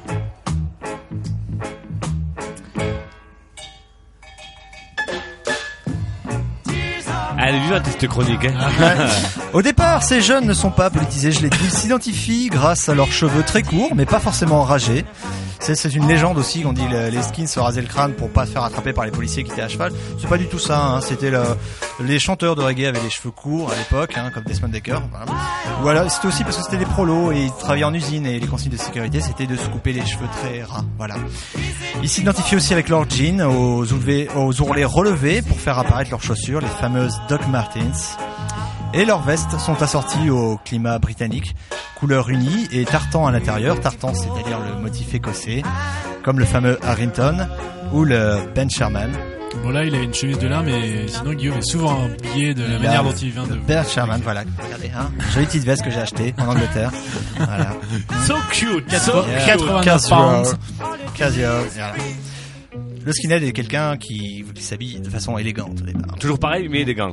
Elle est vivante cette chronique. Hein. Au départ, ces jeunes ne sont pas politisés, je l'ai dit. Ils s'identifient grâce à leurs cheveux très courts, mais pas forcément enragés. C'est une légende aussi qu'on dit les skins se rasaient le crâne pour pas se faire attraper par les policiers qui étaient à cheval. C'est pas du tout ça. Hein. C'était les chanteurs de reggae avaient les cheveux courts à l'époque, hein, comme Desmond Dekker. Voilà, c'était aussi parce que c'était des prolos et ils travaillaient en usine et les consignes de sécurité c'était de se couper les cheveux très ras. Voilà. Ils s'identifient aussi avec leurs jeans aux ourlets relevés pour faire apparaître leurs chaussures, les fameuses Doc Martens. Et leurs vestes sont assorties au climat britannique, couleur unie et tartan à l'intérieur. Tartan, c'est-à-dire le motif écossais, comme le fameux Harrington ou le Ben Sherman. Bon là, il a une chemise de lin, mais sinon Guillaume est souvent habillé de la manière dont il vient de... Ben Sherman, voilà. Regardez, hein. Jolie petite veste que j'ai achetée en Angleterre. Voilà. So cute, 89 pounds. Casual, voilà. Le skinhead est quelqu'un qui s'habille de façon élégante au départ. Toujours pareil, mais élégant.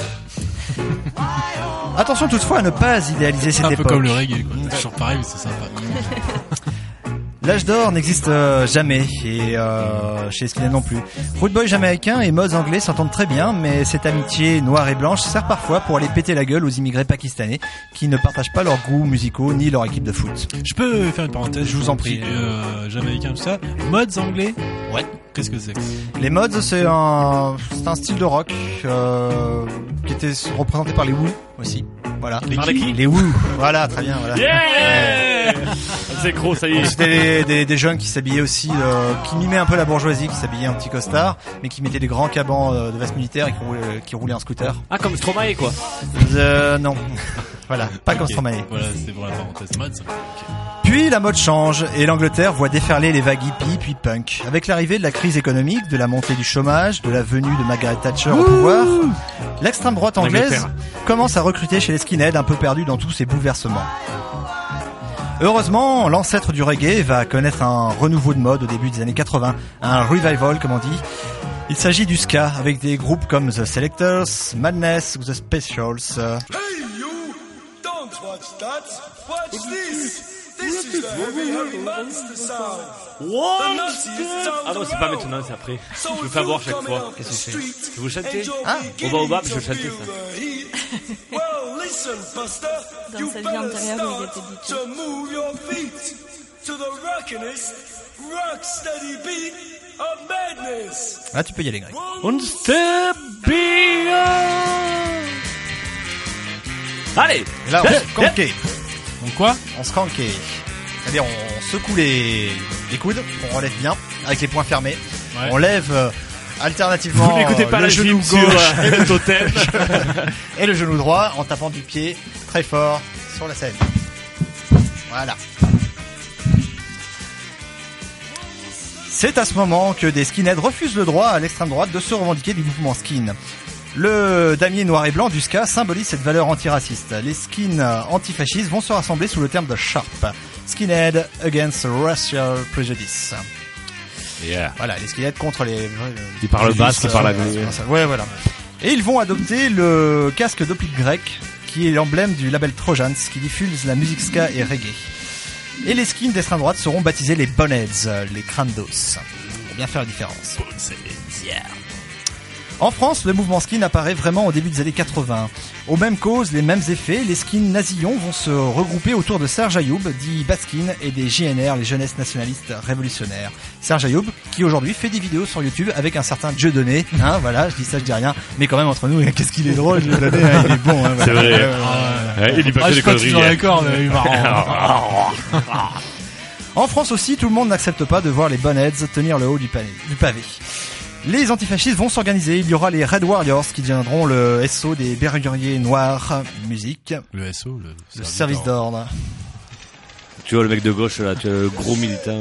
Attention toutefois à ne pas idéaliser cette époque. C'est un peu comme le reggae, quoi. Toujours pareil, mais c'est sympa. L'âge d'or n'existe jamais, et chez Skinhead non plus. Rude boy jamaïcain et mods anglais s'entendent très bien, mais cette amitié noire et blanche sert parfois pour aller péter la gueule aux immigrés pakistanais qui ne partagent pas leurs goûts musicaux ni leur équipe de foot. Je peux faire une parenthèse? Je vous en prie. Jamaïcain, tout ça. Mods anglais? Ouais. Qu'est-ce que c'est? Les mods, c'est un style de rock qui était représenté par les Who aussi. Voilà. Les Who. Voilà, très bien. Voilà. Yeah. C'est gros, ça y est. C'était des jeunes qui s'habillaient aussi, qui mimaient un peu la bourgeoisie, qui s'habillaient en petit costard, mais qui mettaient des grands cabans de veste militaire et qui roulaient en scooter. Ah, comme Stromae, quoi. Non. Voilà, pas comme Stromae. Voilà, c'était pour la parenthèse mode. Ça. Okay. Puis la mode change et l'Angleterre voit déferler les vagues hippies puis punk. Avec l'arrivée de la crise économique, de la montée du chômage, de la venue de Margaret Thatcher au pouvoir, l'extrême droite anglaise commence à recruter chez les skinheads un peu perdus dans tous ces bouleversements. Heureusement, l'ancêtre du reggae va connaître un renouveau de mode au début des années 80, un revival comme on dit. Il s'agit du ska avec des groupes comme The Selectors, Madness ou The Specials. Hey you, don't watch that, watch this. This Ah non, c'est pas maintenant, c'est après. Je me fais avoir chaque fois. Qu'est-ce que tu fais? Tu veux chanter? Ah, Oba, je vais chanter ça. Dans sa vie antérieure, il était Là, tu peux y aller, Greg. On step beyond. Allez! Et là, on se canquait. Donc quoi? On se canquait. C'est-à-dire, on secoue les coudes, on relève bien, avec les poings fermés. Ouais. On lève alternativement Vous n'écoutez pas le la genou gym gauche sur le totem. et le genou droit en tapant du pied très fort sur la scène. Voilà. C'est à ce moment que des skinheads refusent le droit à l'extrême droite de se revendiquer du mouvement skin. Le damier noir et blanc du ska symbolise cette valeur antiraciste. Les skins antifascistes vont se rassembler sous le terme de SHARP, Skinhead Against Racial Prejudice. Yeah. Voilà, les skinheads contre les... Qui parlent basque, qui parlent anglais. Ouais, voilà. Et ils vont adopter le casque d'optique grec, qui est l'emblème du label Trojans, qui diffuse la musique ska et reggae. Et les skins d'extrême droite seront baptisés les Boneheads, les Crandos. Pour bien faire la différence. En France, le mouvement skin apparaît vraiment au début des années 80. Aux mêmes causes, les mêmes effets, les skins nazillons vont se regrouper autour de Serge Ayoub, dit Baskin, et des JNR, les jeunesses nationalistes révolutionnaires. Serge Ayoub, qui aujourd'hui fait des vidéos sur YouTube avec un certain Dieudonné, hein, voilà, je dis ça, je dis rien, mais quand même entre nous, qu'est-ce qu'il est drôle, Dieudonné, hein, il est bon, hein, voilà. C'est vrai. Il dit pas que des conneries. Je suis pas d'accord, mais il est marrant. En France aussi, tout le monde n'accepte pas de voir les Boneheads tenir le haut du pavé. Les antifascistes vont s'organiser. Il y aura les Red Warriors qui deviendront le SO des Berruriers Noirs musique. Le SO, le service d'ordre. Tu vois le mec de gauche là, tu vois le gros militant.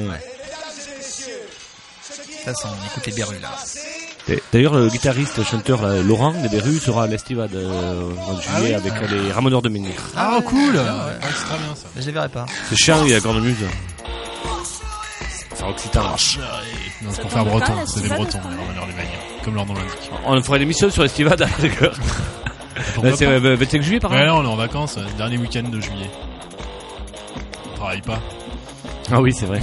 Ça, on écoute les Berrus là. D'ailleurs, le guitariste, chanteur là, Laurent des Berrus sera à l'Estivade en juillet avec les Ramoneurs de Menhir. Ah, cool. Ouais, c'est très bien ça. Je les verrai pas. C'est chiant, il y a grande muse. C'est occitan. Non, c'est pour faire breton, c'est des bretons, les Ramoneurs de Menhir, comme leur nom l'indique. On fera une émission sur l'Estivade, d'accord. C'est 25 juillet par exemple. Ouais, là on est en vacances, dernier week-end de juillet. On travaille pas. Ah oui, c'est vrai.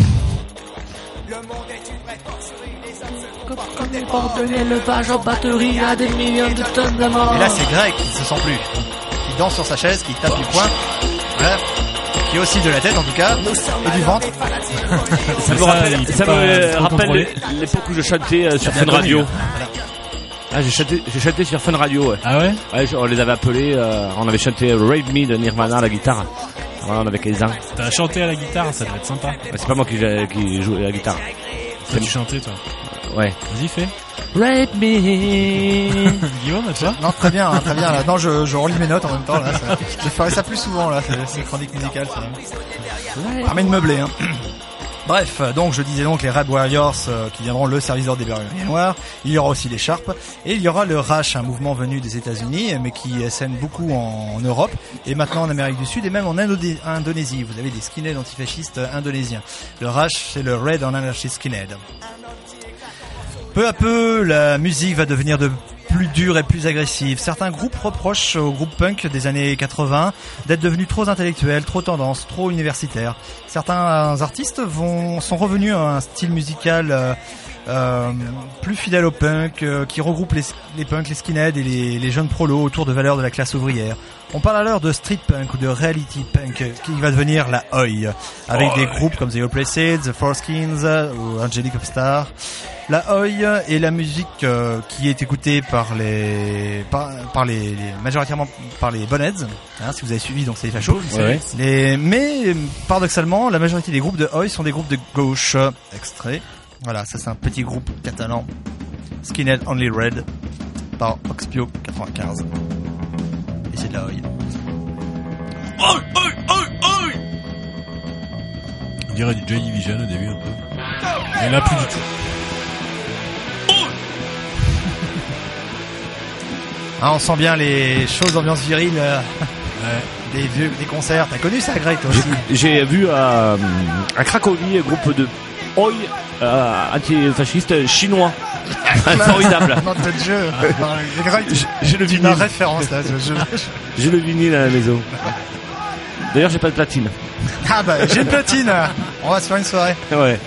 Comme des portes de l'élevage en batterie à des millions de tonnes de morts. Et là, c'est Greg qui se sent plus. Qui danse sur sa chaise, qui tape du poing. Voilà. Qui oscille de la tête en tout cas. Et du ventre. Ça me rappelle l'époque où je chantais sur Fun Radio. Ah, j'ai chanté sur Fun Radio, ouais. Ah ouais? Ouais, on les avait appelés, on avait chanté Rape Me de Nirvana à la guitare. Voilà, on avait 15 ans. T'as chanté à la guitare, ça devait être sympa. C'est pas moi qui jouais à la guitare. Tu chantais, toi? Ouais. Vas-y, fais. Rape Me. Guillaume, toi? Non, très bien, hein, très bien. Là. Non, je relis mes notes en même temps, là. Je ferai ça plus souvent, là. C'est chronique musicale, ça. Permet de meubler, hein. Bref, donc je disais donc les Red Warriors qui viendront le service d'ordre des Berruriers Noirs. Il y aura aussi les Sharp et il y aura le Rash, un mouvement venu des États-Unis mais qui sème beaucoup en Europe et maintenant en Amérique du Sud et même en Indonésie. Vous avez des skinheads antifascistes indonésiens. Le Rash, c'est le Red and Anarchist Skinhead. Peu à peu, la musique va devenir de plus dure et plus agressive. Certains groupes reprochent aux groupes punk des années 80 d'être devenus trop intellectuels, trop tendance, trop universitaires. Certains artistes sont revenus à un style musical plus fidèle au punk, qui regroupe les punks, les skinheads et les jeunes prolos autour de valeurs de la classe ouvrière. On parle alors de street punk ou de reality punk qui va devenir la Oi, avec des groupes comme The Oppressed, The Foreskins ou Angelic Upstart. La Oi est la musique qui est écoutée majoritairement par les Boneheads, hein, si vous avez suivi, donc c'est les fachos. Ouais. Mais paradoxalement, la majorité des groupes de Oi sont des groupes de gauche. Extrait. Voilà, ça c'est un petit groupe catalan, Skinhead Only Red, par Oxpio 95. Et c'est de la Oi. On dirait du Joy Division au début un peu. Mais là plus du tout. Ah, on sent bien les choses d'ambiance virile. Ouais. Des concerts. T'as connu ça, Greg, toi aussi? J'ai vu à Cracovie un groupe de Oi antifasciste chinois. Formidable. Non, de jeu. J'ai le vinyle. Ma référence là. J'ai le vinyle à la maison. D'ailleurs, j'ai pas de platine. Ah bah, j'ai une platine. On va se faire une soirée. Ouais.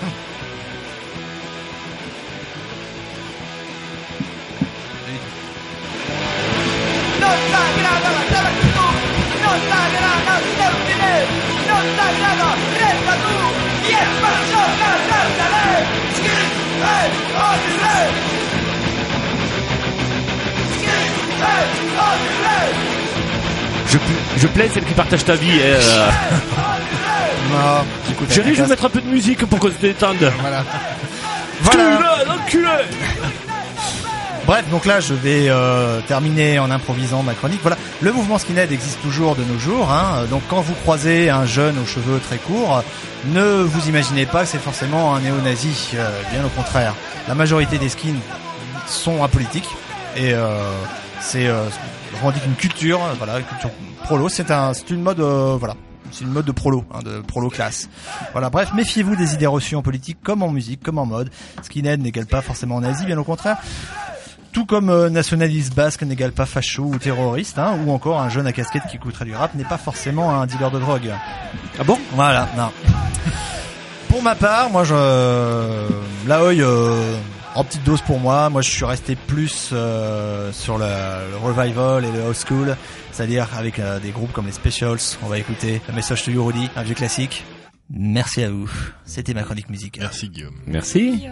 Je plais celle qui partage ta vie. Non, j'écoute. Chérie, je vais mettre un peu de musique pour qu'on se détende. Voilà. L'enculé. Bref, donc là, je vais terminer en improvisant ma chronique. Voilà, le mouvement skinhead existe toujours de nos jours. Hein. Donc, quand vous croisez un jeune aux cheveux très courts, ne vous imaginez pas que c'est forcément un néo-nazi. Bien au contraire. La majorité des skins sont apolitiques et revendique une culture, voilà, une culture prolo. C'est une mode, voilà. C'est une mode de prolo, hein, de prolo classe. Voilà, bref, méfiez-vous des idées reçues en politique, comme en musique, comme en mode. Skinhead n'égale pas forcément nazi, bien au contraire. Tout comme nationaliste basque n'égale pas facho ou terroriste, hein, ou encore un jeune à casquette qui écouterait du rap n'est pas forcément un dealer de drogue. Ah bon? Voilà, non. Pour ma part, moi, l'Aoi, en petite dose pour moi. Moi, je suis resté plus sur le revival et le old school, c'est-à-dire avec des groupes comme les Specials. On va écouter A Message to You, Rudy, un vieux classique. Merci à vous. C'était ma chronique musicale. Merci Guillaume. Merci.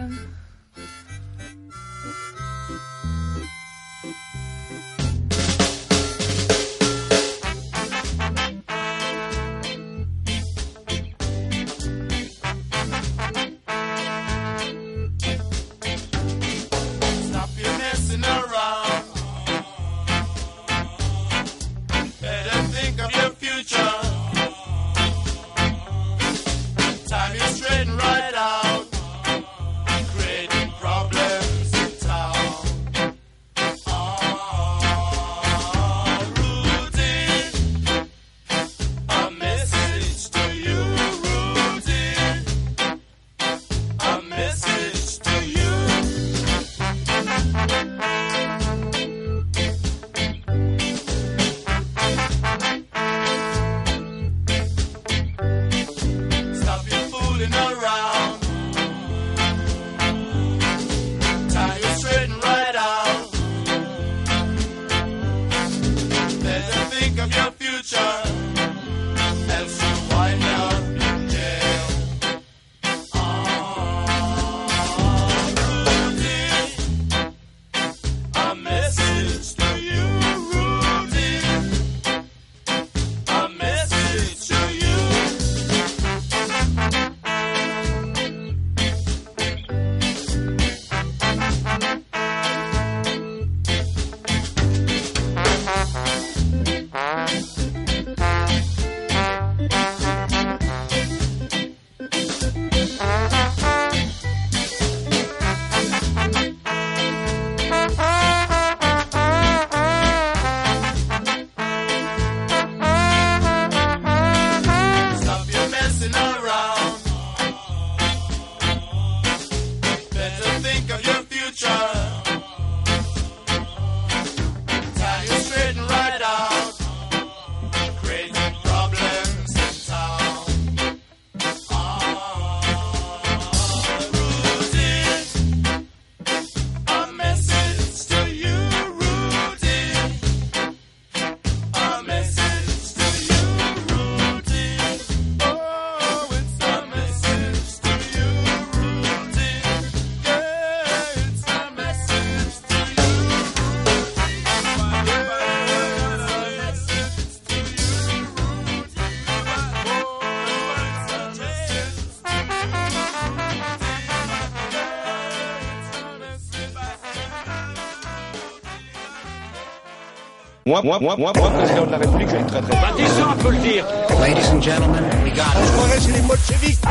Moi, président de la République, je vais être très très... Bah, disons, faut le dire. Ladies and gentlemen, we got it. Je croirais chez les bolcheviks.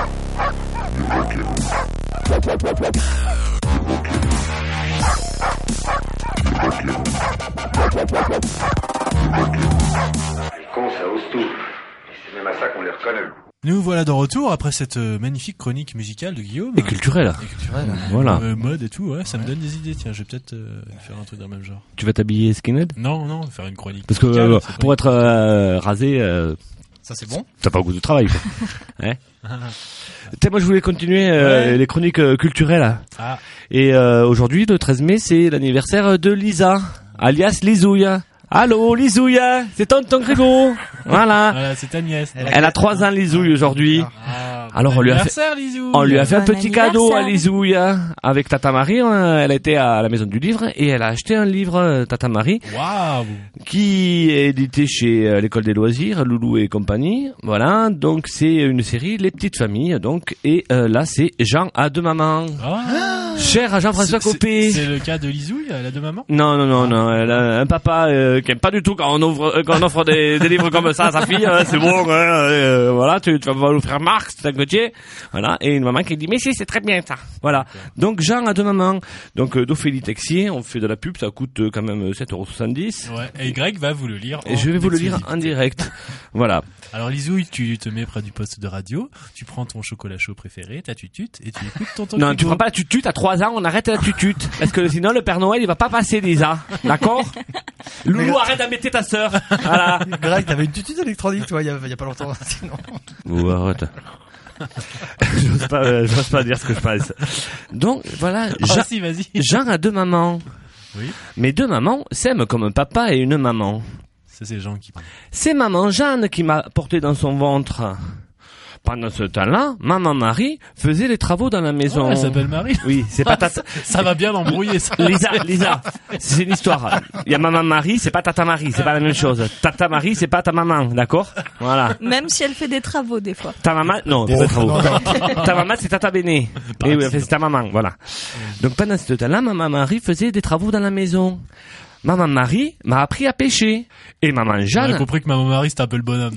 Les cons, ça ose tout. Et c'est même à ça qu'on les reconnaît. Nous voilà de retour après cette magnifique chronique musicale de Guillaume. Et culturelle. Voilà. Mode et tout, ouais, ça me donne des idées. Tiens, je vais peut-être faire un truc dans le même genre. Tu vas t'habiller skinhead? Non, faire une chronique. Parce que pour être rasé, Ça c'est bon. T'as pas beaucoup de travail, quoi. Hein? Moi je voulais continuer les chroniques culturelles. Ah. Et aujourd'hui, le 13 mai, c'est l'anniversaire de Lisa, alias Lisouille. Allô, Lisouille, c'est tonton Grégo. Voilà. C'est ta nièce. Elle a 3 ans, Lisouille, aujourd'hui. Alors on lui a fait un petit cadeau à Lisouille avec Tata Marie. Elle a été à la maison du livre et elle a acheté un livre, Tata Marie, qui est édité chez l'école des loisirs, Loulou et compagnie. Voilà, donc c'est une série Les Petites Familles. Donc et là c'est Jean à deux mamans. Cher à Jean-François Copé. C'est le cas de Lisouille, elle a deux mamans. Non, elle a un papa qui aime pas du tout quand on offre des livres comme ça à sa fille. C'est bon, voilà, tu vas pas nous faire Marx, c'est un côtier. Voilà, et une maman qui dit mais si, c'est très bien ça. Voilà. Donc Jean a deux mamans. Donc d'Ophélie Texier, on fait de la pub, ça coûte quand même 7,70 €. Ouais. Et Greg va vous le lire. Et je vais vous le lire en direct. Voilà. Alors Lisouille, tu te mets près du poste de radio, tu prends ton chocolat chaud préféré, ta tutute, et tu écoutes tonton. Non, tu prends pas la tutute, à 3 ans, on arrête la tutute. Parce que sinon, le Père Noël, il va pas passer, Lisa. D'accord? Loulou, arrête d'embêter ta sœur. Voilà. Greg, t'avais une tutute électronique, toi, il y a pas longtemps, sinon. Ou arrête. J'ose pas dire ce que je pense. Donc, voilà. Vas-y. Jean a deux mamans. Oui. Mes deux mamans s'aiment comme un papa et une maman. Ça, c'est Jean qui parle. C'est maman Jeanne qui m'a porté dans son ventre. Pendant ce temps-là, maman Marie faisait les travaux dans la maison. Elle s'appelle Marie. Oui, c'est pas tata. Ça va bien l'embrouiller, ça. Lisa, c'est une histoire. Il y a maman Marie, c'est pas tata Marie, c'est pas la même chose. Tata Marie, c'est pas ta maman, d'accord? Voilà. Même si elle fait des travaux, des fois. Ta maman, non, pas de travaux. Ta maman, c'est tata Béné. Et oui, c'est ta maman, voilà. Donc pendant ce temps-là, maman Marie faisait des travaux dans la maison. Maman Marie m'a appris à pêcher. Et maman Jeanne... On a compris que maman Marie, c'était un peu le bonhomme.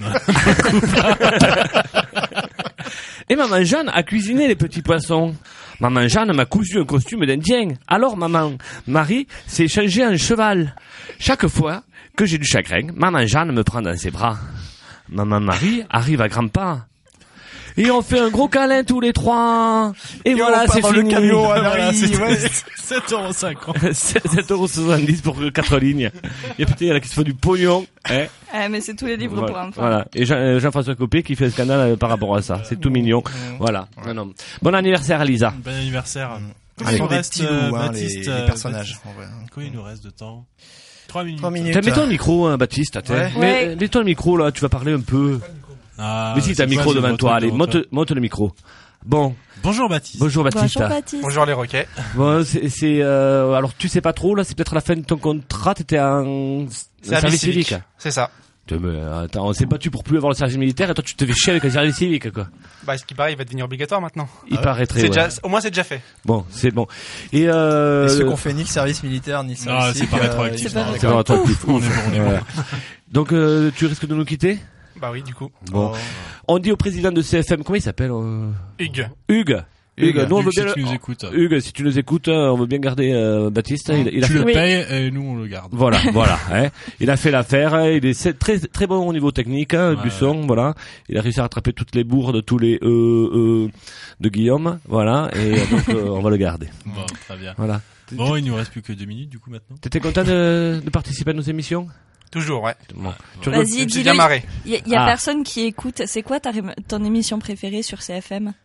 Et maman Jeanne a cuisiné les petits poissons. Maman Jeanne m'a cousu un costume d'Indien. Alors maman Marie s'est changée en cheval. Chaque fois que j'ai du chagrin, maman Jeanne me prend dans ses bras. Maman Marie arrive à grands pas. Et on fait un gros câlin tous les trois. Et voilà, c'est fini. Le camion à Voilà, Marie, ouais. 7,50 €. 7,70 € pour 4 lignes. Il y a là qui se fait du pognon. Hein. Mais c'est tous les livres pour enfants. Voilà. Et Jean-François Copé qui fait un scandale par rapport à ça. C'est tout mignon. Voilà. Non. Bon anniversaire, Lisa. Bon anniversaire. Allez, Il nous des reste petits loups, Baptiste, les personnages. Quoi, il nous reste de temps? 3 minutes. Mets-toi le micro, Baptiste. Ouais. Mets-toi le micro, là. Tu vas parler un peu. Ah, mais si t'as un micro devant toi, allez, monte le micro. Bon. Bonjour Baptiste. Bonjour Baptiste. Bonjour les roquets. Bon, alors tu sais pas trop, là, c'est peut-être la fin de ton contrat, t'étais en service civique. C'est ça. Mais attends, on s'est battu pour plus avoir le service militaire et toi tu te fais chier avec le service civique, quoi. Bah, ce qui paraît, il va devenir obligatoire maintenant. Il paraîtrait, au moins c'est déjà fait. Bon, c'est bon. Et ceux qu'on fait ni le service militaire, ni le service civique. C'est pas rétroactif. C'est pas rétroactif. On est bon. Donc, tu risques de nous quitter? Bah oui, du coup. Bon. On dit au président de CFM, comment il s'appelle? Hugues. Nous, on veut bien si tu nous écoutes. Hugues, si tu nous écoutes, on veut bien garder Baptiste. Il a tu fait... le payes et nous on le garde. Voilà. Hein. Il a fait l'affaire. Il est très très bon au niveau technique du son. Voilà. Il a réussi à rattraper toutes les bourres de tous les de Guillaume. Voilà. Et donc on va le garder. Bon, très bien. Voilà. Bon, il nous reste plus que 2 minutes du coup maintenant. T'étais content de participer à nos émissions? Toujours, ouais. Bon. Vas-y, dis-le. Bien marré. Il y a personne qui écoute. C'est quoi ton émission préférée sur CFM?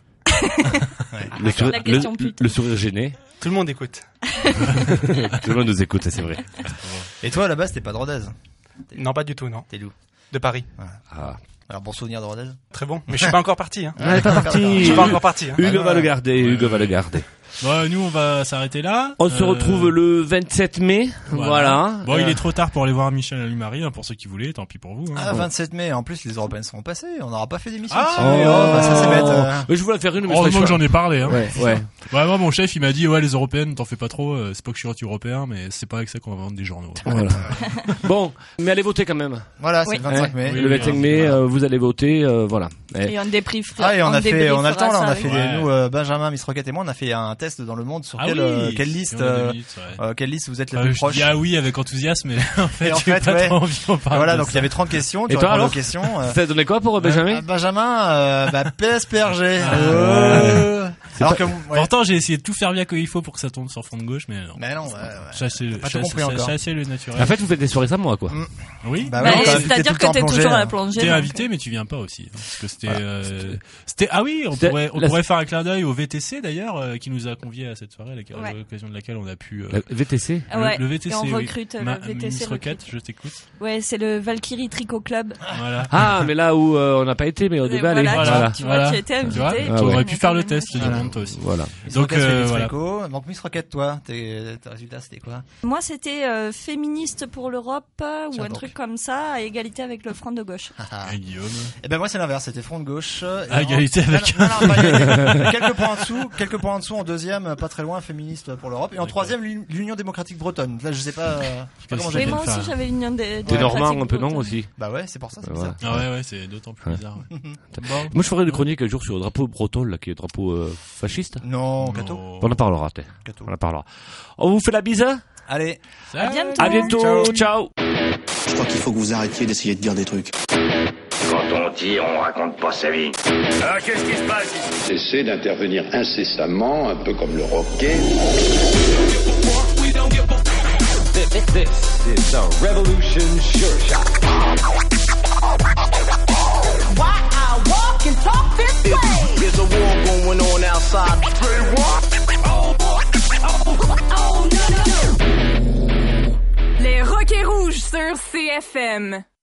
Le sourire gêné. Tout le monde écoute. Tout le monde nous écoute, c'est vrai. Et toi, à la base, t'es pas de Rodez? Non, pas du tout, non. T'es d'où? De Paris. Ah. Alors, bon souvenir de Rodez? Très bon. Mais je suis pas encore parti, hein. Pas parti. Je suis pas encore parti, hein. Hugues va le garder. Bon, nous on va s'arrêter là. On se retrouve le 27 mai. Voilà. Bon, il est trop tard pour aller voir Michel Alliot-Marie, pour ceux qui voulaient, tant pis pour vous. Hein. 27 mai. En plus, les Européennes seront passées. On n'aura pas fait d'émission. Ça c'est bête. Mais je voulais faire une. Heureusement que j'en ai parlé. Hein. Ouais. Moi, mon chef, il m'a dit, les Européennes, t'en fais pas trop. C'est pas que je suis anti-européen, mais c'est pas avec ça qu'on va vendre des journaux. Voilà. Bon, mais allez voter quand même. Voilà, c'est le 25 mai. Le 25 mai, vous allez voter, voilà. Et on débrief. Et on a le temps là. On a fait nous, Benjamin, Miss Rocket et moi, on a fait un test dans Le Monde sur quelle liste vous êtes les plus proches. Je dis oui avec enthousiasme, mais en fait, j'ai pas trop envie d'en parler. Voilà, donc il y avait 30 questions. Et toi alors? Questions. Ça a donné quoi pour Benjamin? Benjamin, PSPRG. Alors que, Pourtant, j'ai essayé de tout faire bien comme il faut pour que ça tourne sur fond de gauche, mais non. Mais non, J'ai assez le naturel. En fait, vous faites des soirées sans moi, quoi. Oui. Bah, c'est-à-dire que t'es toujours à la plongée. T'es invité, mais tu viens pas aussi. Parce que c'était, ah oui, on pourrait faire un clin d'œil au VTC, d'ailleurs, qui nous a conviés à cette soirée, à l'occasion de laquelle on a pu, VTC? Le VTC. Et on recrute le VTC. Miss Rocket, je t'écoute. Ouais, c'est le Valkyrie Tricot Club. Voilà. Ah, mais là où on n'a pas été, mais on devait aller. Voilà. Tu vois, tu étais invité. Tu aurais pu faire le test du monde, toi aussi. Voilà. Donc voilà. Donc Miss Rocket, toi, tes résultats, c'était quoi? Moi, c'était féministe pour l'Europe ou un truc comme ça, à égalité avec le Front de gauche. Guillaume. Et ben moi, c'est l'inverse, c'était Front de gauche. À égalité avec. Quelques points en dessous, en deuxième, pas très loin, féministe pour l'Europe, et en troisième, l'Union démocratique bretonne. Là, je sais pas comment j'ai fait. Moi aussi, j'avais l'Union des. T'es normand un peu, non, aussi? Bah ouais, c'est pour ça. Ah ouais, c'est d'autant plus bizarre. Moi, je ferai une chronique un jour sur le drapeau breton, là, qui est le drapeau fasciste. Non, Cato. On en parlera, on en parlera. On vous fait la bise? Allez. À bientôt. À bientôt. Ciao. Je crois qu'il faut que vous arrêtiez d'essayer de dire des trucs. Quand on tire, on raconte pas sa vie. Alors, qu'est-ce qui se passe ici? Cessez d'intervenir incessamment, un peu comme le roquet. This is a Revolution Sure Shot. Why I walk and talk this way? There's a war going on outside. Say what? Les Roquets Rouges sur CFM.